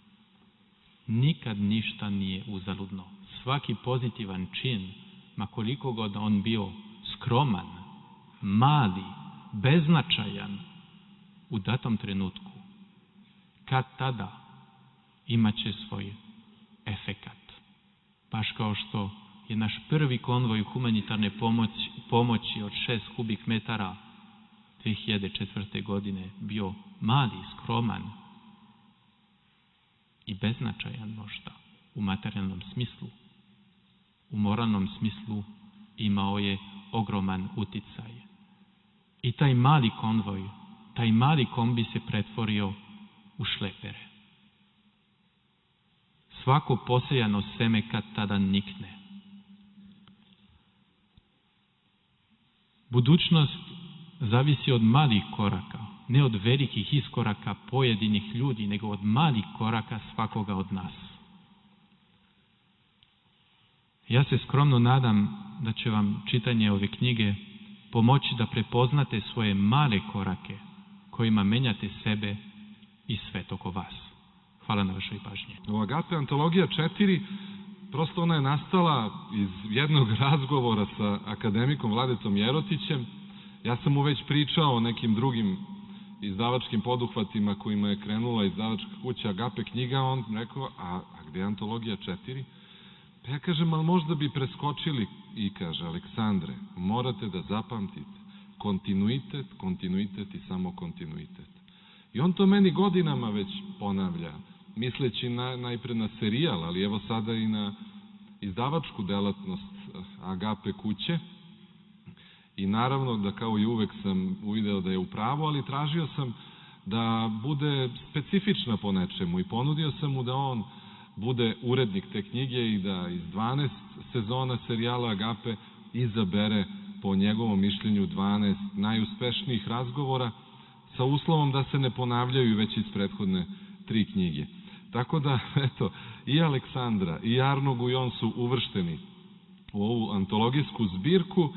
[SPEAKER 4] Nikad ništa nije uzaludno. Svaki pozitivan čin, ma koliko god on bio skroman, mali, beznačajan, u datom trenutku, kad tada imaće svoj efekat. Baš kao što je naš prvi konvoj humanitarne pomoći od 6 kubik metara 2004. godine bio mali, skroman i beznačajan možda u materijalnom smislu. U moralnom smislu imao je ogroman uticaj. I taj mali konvoj, taj mali kombi se pretvorio u šlepere. Svako posejano seme kad tada nikne. Budućnost zavisi od malih koraka, ne od velikih iskoraka pojedinih ljudi, nego od malih koraka svakoga od nas. Ja se skromno nadam da će vam čitanje ove knjige pomoći da prepoznate svoje male korake kojima menjate sebe i svet oko vas. Hvala na vašoj pažnji.
[SPEAKER 2] U Agape antologija 4, prosto ona je nastala iz jednog razgovora sa akademikom Vladicom Jerotićem. Ja sam mu već pričao o nekim drugim izdavačkim poduhvatima kojima je krenula izdavačka kuća Agape knjiga, on rekao, a gde je antologija 4? Pa ja kažem, ali možda bi preskočili, i kaže, Aleksandre, morate da zapamtite, kontinuitet, kontinuitet i samo kontinuitet. I on to meni godinama već ponavlja, misleći najpre na serijal, ali evo sada i na izdavačku delatnost Agape kuće. I naravno da kao i uvek sam uvideo da je u pravu, ali tražio sam da bude specifična po nečemu i ponudio sam mu da on bude urednik te knjige i da iz 12 sezona serijala Agape izabere po njegovom mišljenju 12 najuspešnijih razgovora sa uslovom da se ne ponavljaju već iz prethodne 3 knjige. Tako da, eto, i Aleksandra i Arno Gujon su uvršteni u ovu antologijsku zbirku.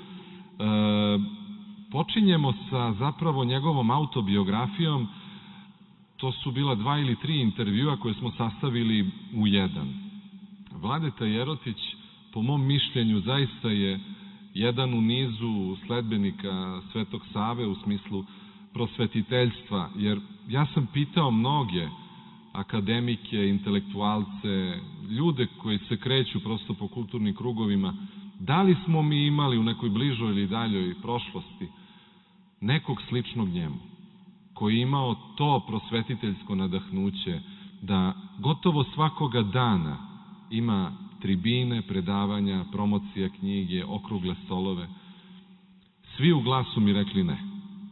[SPEAKER 2] Počinjemo sa zapravo njegovom autobiografijom. To su bila 2 ili 3 intervjua koje smo sastavili u jedan. Vladeta Jerotić, po mom mišljenju, zaista je jedan u nizu sledbenika Svetog Save u smislu prosvetiteljstva, jer ja sam pitao mnoge akademike, intelektualce, ljude koji se kreću prosto po kulturnim krugovima, da li smo mi imali u nekoj bližoj ili daljoj prošlosti nekog sličnog njemu, koji je imao to prosvetiteljsko nadahnuće da gotovo svakoga dana ima tribine, predavanja, promocija knjige, okrugle stolove. Svi u glasu mi rekli ne.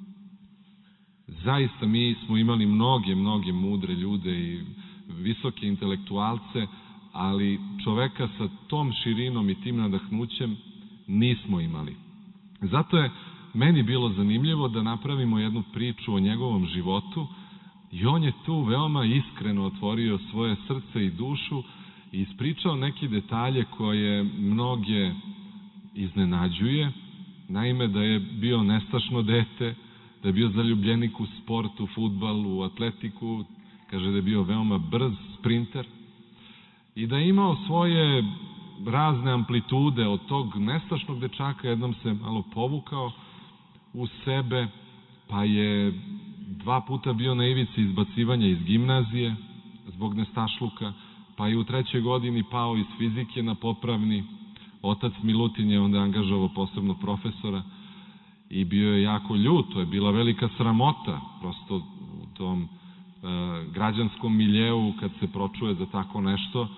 [SPEAKER 2] Zaista mi smo imali mnoge mudre ljude i visoke intelektualce, ali čoveka sa tom širinom i tim nadahnućem nismo imali. Zato je meni bilo zanimljivo da napravimo jednu priču o njegovom životu i on je tu veoma iskreno otvorio svoje srce i dušu i ispričao neke detalje koje mnoge iznenađuje. Naime, da je bio nestašno dete, da je bio zaljubljenik u sportu, fudbalu, u atletiku, kaže da je bio veoma brz sprinter i da je imao svoje razne amplitude od tog nestašnog dečaka, jednom se malo povukao u sebe, pa je 2 puta bio na ivici izbacivanja iz gimnazije zbog nestašluka, pa je u 3. godini pao iz fizike na popravni. Otac Milutin je onda angažovao posebno profesora i bio je jako ljut, to je bila velika sramota, prosto u tom građanskom miljeu kad se pročuje za tako nešto,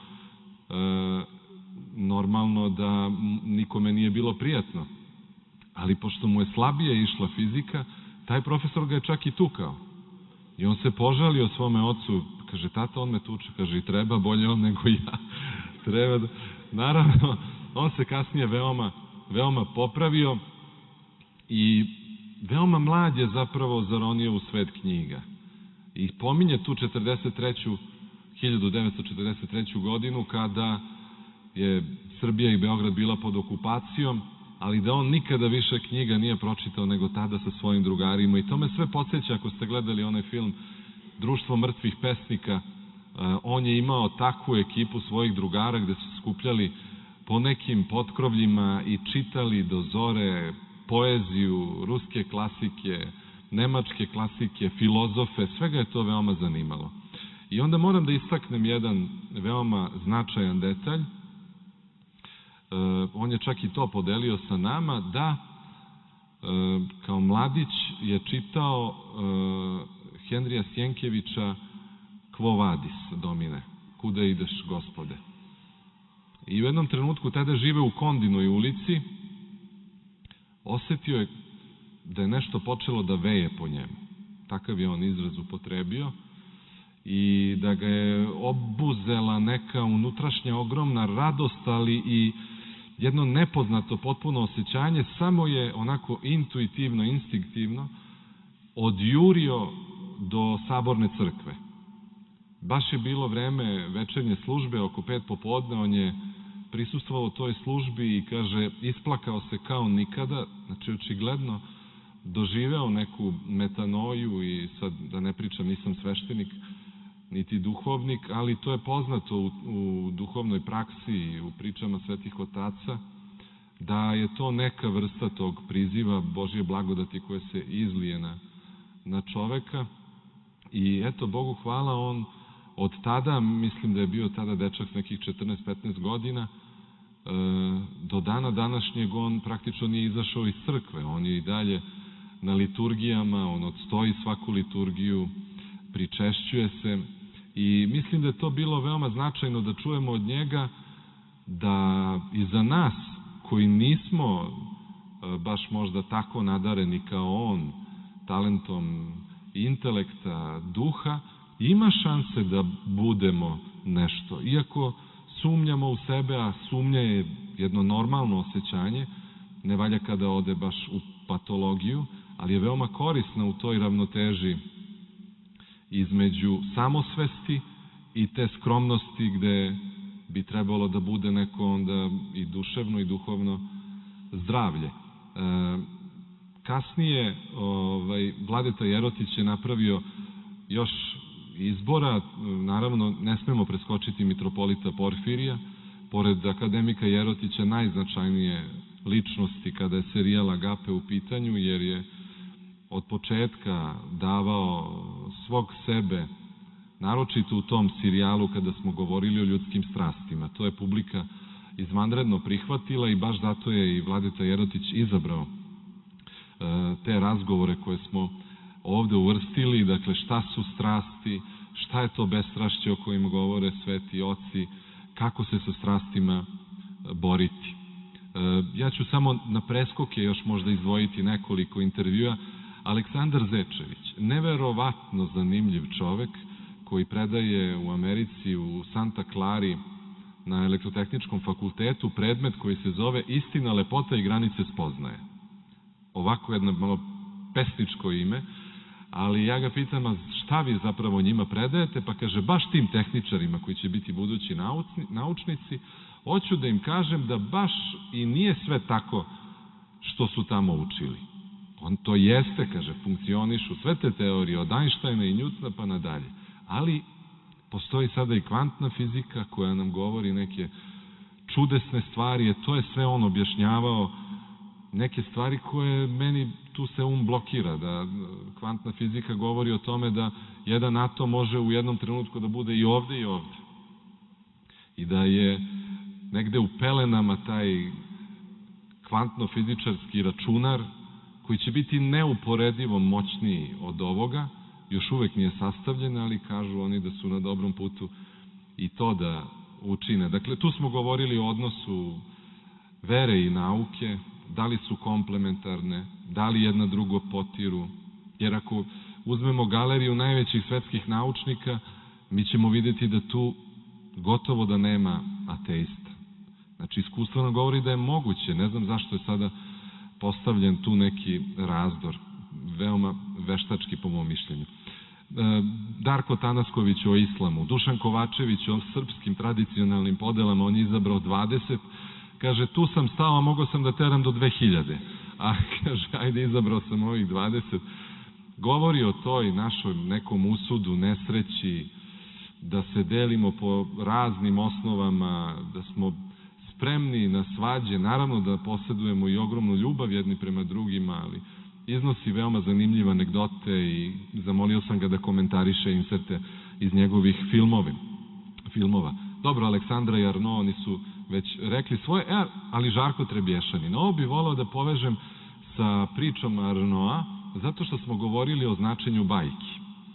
[SPEAKER 2] normalno da nikome nije bilo prijatno. Ali pošto mu je slabije išla fizika, taj profesor ga je čak i tukao. I on se požalio svome ocu, kaže, tata, on me tuče, kaže, i treba, bolje on nego ja. Treba da... Naravno, on se kasnije veoma popravio i veoma mlad je zapravo zaronio u svet knjiga. I pominje tu 1943. godinu kada je Srbija i Beograd bila pod okupacijom, ali da on nikada više knjiga nije pročitao nego tada sa svojim drugarima. I to me sve podsjeća, ako ste gledali onaj film Društvo mrtvih pesnika, on je imao takvu ekipu svojih drugara gde su skupljali po nekim potkrovljima i čitali do zore poeziju, ruske klasike, nemačke klasike, filozofe, svega je to veoma zanimalo. I onda moram da istaknem jedan veoma značajan detalj, on je čak i to podelio sa nama, da kao mladić je čitao Henrija Sjenkevića Quo vadis, Domine, kuda ideš, Gospode. I u jednom trenutku, tada žive u Kondinoj ulici, osetio je da je nešto počelo da veje po njemu. Takav je on izraz upotrebio. I da ga je obuzela neka unutrašnja ogromna radost, ali i jedno nepoznato potpuno osjećanje, samo je onako intuitivno, instinktivno odjurio do Saborne crkve. Baš je bilo vreme večernje službe, oko 5 popodne, on je prisustvovao toj službi i kaže, isplakao se kao nikada, znači očigledno doživeo neku metanoju i sad da ne pričam, nisam sveštenik niti duhovnik, ali to je poznato u duhovnoj praksi i u pričama svetih otaca, da je to neka vrsta tog priziva Božje blagodati koje se izlije na čoveka. I eto, Bogu hvala, on od tada, mislim da je bio tada dečak nekih 14-15 godina, do dana današnjeg on praktično nije izašao iz crkve, on je i dalje na liturgijama, on odstoji svaku liturgiju, pričešćuje se i mislim da je to bilo veoma značajno da čujemo od njega da i za nas koji nismo baš možda tako nadareni kao on, talentom intelekta, duha, ima šanse da budemo nešto. Iako sumnjamo u sebe, a sumnja je jedno normalno osjećanje, ne valja kada ode baš u patologiju, ali je veoma korisna u toj ravnoteži između samosvesti i te skromnosti gde bi trebalo da bude neko onda i duševno i duhovno zdravlje. Kasnije Vladeta Jerotić je napravio još izbora, naravno ne smemo preskočiti mitropolita Porfirija, pored akademika Jerotića najznačajnije ličnosti kada je serijal Agape u pitanju, jer je od početka davao svog sebe, naročito u tom serijalu kada smo govorili o ljudskim strastima. To je publika izvanredno prihvatila i baš zato je i Vladeta Jerotić izabrao te razgovore koje smo ovde uvrstili, dakle šta su strasti, šta je to bestrašće o kojim govore sveti oci, kako se sa strastima boriti. Ja ću samo na preskoke još možda izdvojiti nekoliko intervjua. Aleksandar Zečević, neverovatno zanimljiv čovek koji predaje u Americi u Santa Clari na Elektrotehničkom fakultetu predmet koji se zove Istina, lepota i granice spoznaje. Ovako jedno malo pesničko ime, ali ja ga pitam, a šta vi zapravo njima predajete? Pa kaže, baš tim tehničarima koji će biti budući naučnici, hoću da im kažem da baš i nije sve tako što su tamo učili. On to jeste, kaže, funkcionišu sve te teorije od Einsteina i Newtona pa nadalje. Ali postoji sada i kvantna fizika koja nam govori neke čudesne stvari, to je sve on objašnjavao, neke stvari koje meni tu se blokira, da kvantna fizika govori o tome da jedan atom može u jednom trenutku da bude i ovde i ovde. I da je negde u pelenama taj kvantno-fizičarski računar koji će biti neuporedivo moćniji od ovoga, još uvek nije sastavljen, ali kažu oni da su na dobrom putu i to da učine. Dakle, tu smo govorili o odnosu vere i nauke, da li su komplementarne, da li jedna drugo potiru, jer ako uzmemo galeriju najvećih svetskih naučnika, mi ćemo videti da tu gotovo da nema ateista. Znači, iskustvo nam govori da je moguće, ne znam zašto je sada postavljen tu neki razdor, veoma veštački po mom mišljenju. Darko Tanasković o islamu, Dušan Kovačević o srpskim tradicionalnim podelama, on je izabrao 20, kaže, tu sam stao, a mogao sam da teram do 2000, a kaže, ajde, izabrao sam ovih 20. Govori o toj našoj nekom usudu, nesreći, da se delimo po raznim osnovama, da smo spremni na svađe, naravno da posedujemo i ogromnu ljubav jedni prema drugima, ali iznosi veoma zanimljive anegdote i zamolio sam ga da komentariše inserte iz njegovih filmova. Dobro, Aleksandra i Arno, oni su već rekli svoje, ali Žarko Trebješanin. Ovo bi volao da povežem sa pričom Arnoa, zato što smo govorili o značenju bajki.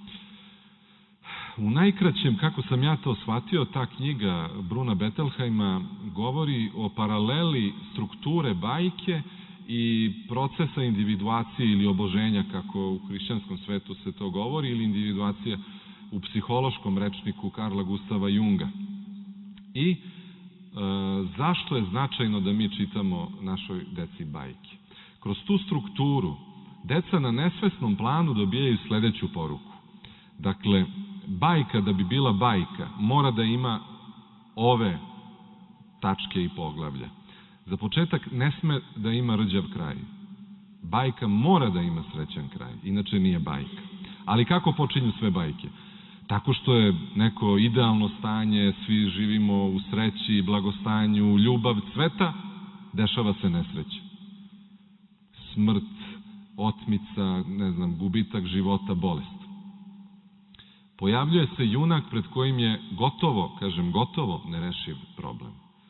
[SPEAKER 2] U najkraćem, kako sam ja to shvatio, ta knjiga Bruna Bettelheima govori o paraleli strukture bajke i procesa individuacije ili oboženja, kako u hrišćanskom svetu se to govori, ili individuacija u psihološkom rečniku Karla Gustava Junga. I zašto je značajno da mi čitamo našoj deci bajke? Kroz tu strukturu deca na nesvesnom planu dobijaju sledeću poruku. Dakle, bajka da bi bila bajka mora da ima ove tačke i poglavlja. Za početak ne sme da ima rđav kraj. Bajka mora da ima srećan kraj, inače nije bajka. Ali kako počinju sve bajke? Tako što je neko idealno stanje, svi živimo u sreći, blagostanju, ljubav, cveta, dešava se nesreća. Smrt, otmica, gubitak života, bolest. Pojavljuje se junak pred kojim je gotovo nerešiv problem.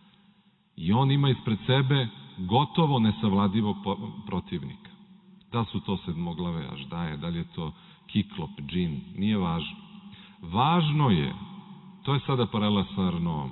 [SPEAKER 2] I on ima ispred sebe gotovo nesavladivog protivnika. Da su to sedmoglave aždaje, da li je to kiklop, džin, nije važno. Važno je, to je sada paralela sa Arnoom,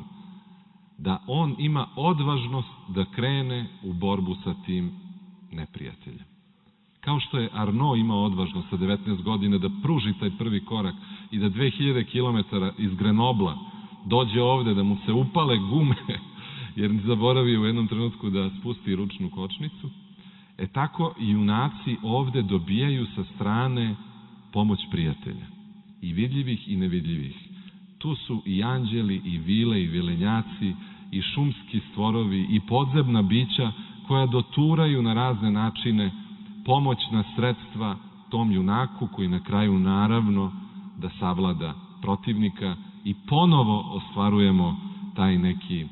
[SPEAKER 2] da on ima odvažnost da krene u borbu sa tim neprijateljem. Kao što je Arno imao odvažnost sa 19 godina da pruži taj prvi korak i da 2000 km iz Grenobla dođe ovde, da mu se upale gume, jer zaboravio u jednom trenutku da spusti ručnu kočnicu, tako i junaci ovde dobijaju sa strane pomoć prijatelja. I vidljivih i nevidljivih. Tu su i anđeli, i vile, i vilenjaci, i šumski stvorovi, i podzemna bića koja doturaju na razne načine pomoćna sredstva tom junaku koji na kraju naravno da savlada protivnika i ponovo ostvarujemo taj neki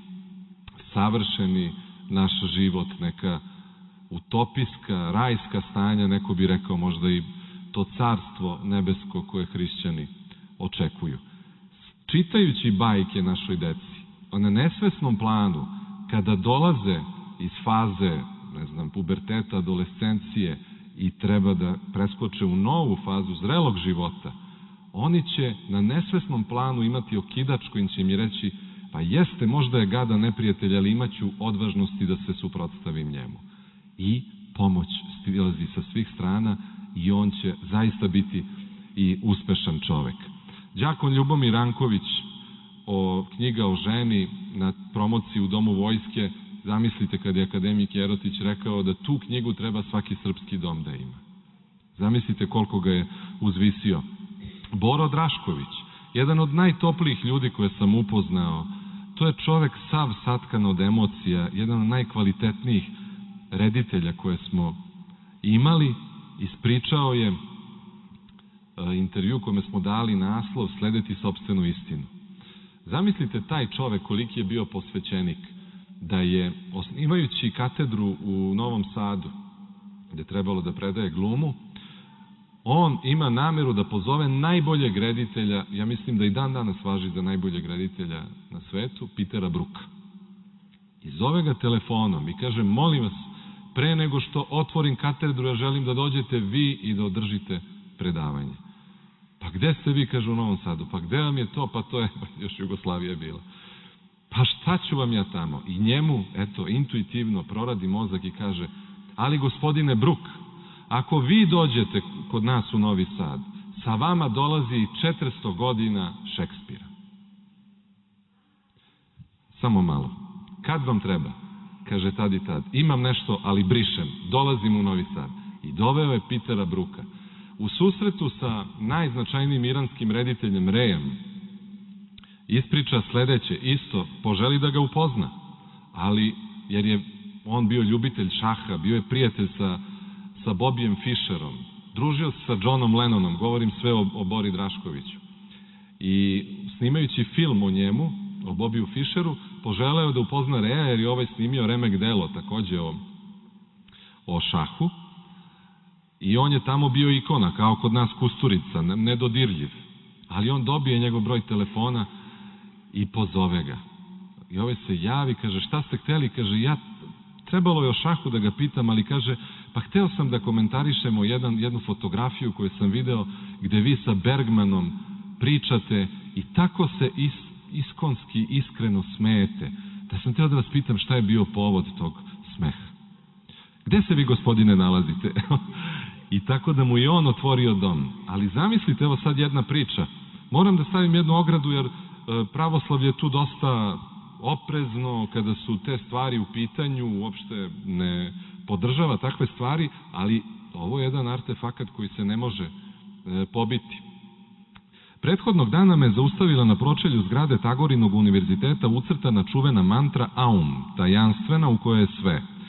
[SPEAKER 2] savršeni naš život, neka utopijska, rajska stanja, neko bi rekao možda i to carstvo nebesko koje hrišćani očekuju. Čitajući bajke našoj deci, na nesvesnom planu, kada dolaze iz faze, puberteta, adolescencije i treba da preskoče u novu fazu zrelog života, oni će na nesvesnom planu imati okidač kojim će mi reći, pa jeste, možda je gada neprijatelj, ali imaću odvažnosti da se suprotstavim njemu. I pomoć stilazi sa svih strana i on će zaista biti i uspešan čovek. Đakon Ljubomir Ranković, knjiga o ženi na promociji u Domu vojske, zamislite kad je akademik Jerotić rekao da tu knjigu treba svaki srpski dom da ima. Zamislite koliko ga je uzvisio. Boro Drašković, jedan od najtoplijih ljudi koje sam upoznao, to je čovek sav satkan od emocija, jedan od najkvalitetnijih reditelja koje smo imali. Ispričao je intervju kome smo dali naslov Sledeti sopstvenu istinu. Zamislite taj čovek koliki je bio posvećenik, da je osnivajući katedru u Novom Sadu, gde je trebalo da predaje glumu, on ima nameru da pozove najboljeg reditelja, ja mislim da i dan danas važi za najboljeg reditelja na svetu, Petera Bruka. I zove ga telefonom i kaže, molim vas, pre nego što otvorim katedru, ja želim da dođete vi i da održite predavanje. Pa gde ste vi, kaže, u Novom Sadu? Pa gde vam je to? Pa to je, još Jugoslavija bila. Pa šta ću vam ja tamo? I njemu, intuitivno proradi mozak i kaže, ali gospodine Bruk, ako vi dođete kod nas u Novi Sad, sa vama dolazi 400 godina Šekspira. Samo malo. Kad vam treba? Kaže, tad i tad. Imam nešto, ali brišem. Dolazim u Novi Sad. I doveo je Petera Bruka. U susretu sa najznačajnijim iranskim rediteljem Rejem ispriča sledeće, isto, poželi da ga upozna, ali jer je on bio ljubitelj šaha, bio je prijatelj sa Bobijem Fischerom, družio se sa Johnom Lennonom, govorim sve o Bori Draškoviću. I snimajući film o njemu, o Bobiju Fischeru, poželeo da upozna Reja, jer je ovaj snimio remek delo, takođe o šahu. I on je tamo bio ikona, kao kod nas Kusturica, nedodirljiv. Ali on dobije njegov broj telefona i pozove ga. I ovaj se javi, kaže, šta ste hteli? Kaže, trebalo je o šahu da ga pitam, ali kaže, pa hteo sam da komentarišemo jednu fotografiju koju sam video gde vi sa Bergmanom pričate i tako se iskonski, iskreno smejete, da sam hteo da vas pitam šta je bio povod tog smeha. Gde se vi, gospodine, nalazite? I tako da mu i on otvorio dom. Ali zamislite, evo sad jedna priča. Moram da stavim jednu ogradu, jer pravoslavlje je tu dosta oprezno kada su te stvari u pitanju, uopšte ne podržava takve stvari, ali ovo je jedan artefakat koji se ne može pobiti. Prethodnog dana me zaustavila na pročelju zgrade Tagorinog univerziteta ucrtana čuvena mantra Aum, tajanstvena u kojoj je sve.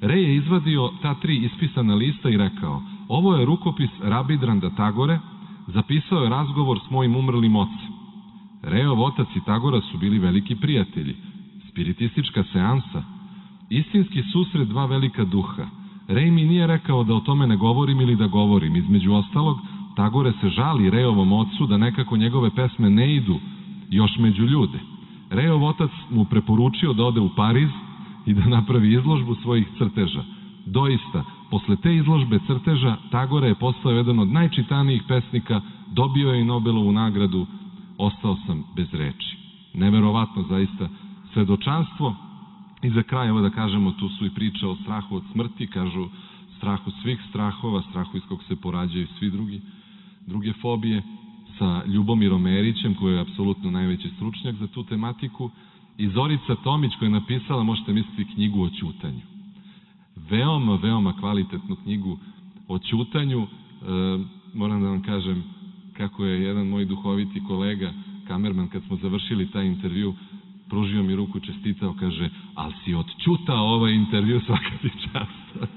[SPEAKER 2] Rej je izvadio ta 3 ispisana lista i rekao: ovo je rukopis Rabidrandra Tagore, zapisao je razgovor s mojim umrlim ocem. Rejov otac i Tagora su bili veliki prijatelji, spiritistička seansa, istinski susret 2 velika duha. Rej mi nije rekao da o tome ne govorim ili da govorim. Između ostalog, Tagore se žali Rejovom ocu da nekako njegove pesme ne idu još među ljude. Rejov otac mu preporučio da ode u Pariz i da napravi izložbu svojih crteža. Doista, posle te izložbe crteža, Tagore je postao jedan od najčitanijih pesnika, dobio je i Nobelovu nagradu, ostao sam bez reči. Neverovatno, zaista, svedočanstvo. I za kraj, evo da kažemo, tu su i priče o strahu od smrti, kažu strahu svih strahova, strahu iz kog se porađaju svi druge fobije, sa Ljubomirom Erićem, koji je apsolutno najveći stručnjak za tu tematiku, i Zorica Tomić, koja je napisala, možete misliti, knjigu o ćutanju. Veoma, veoma kvalitetnu knjigu o ćutanju. Moram da vam kažem kako je jedan moj duhoviti kolega, kamerman, kad smo završili taj intervju, pružio mi ruku, čestitao, kaže: ali si odćutao ovaj intervju, svaka ti čast.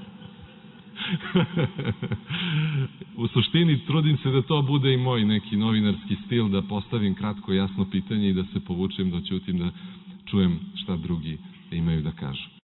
[SPEAKER 2] U suštini trudim se da to bude i moj neki novinarski stil, da postavim kratko, jasno pitanje i da se povučem, da ćutim, da čujem šta drugi imaju da kažu.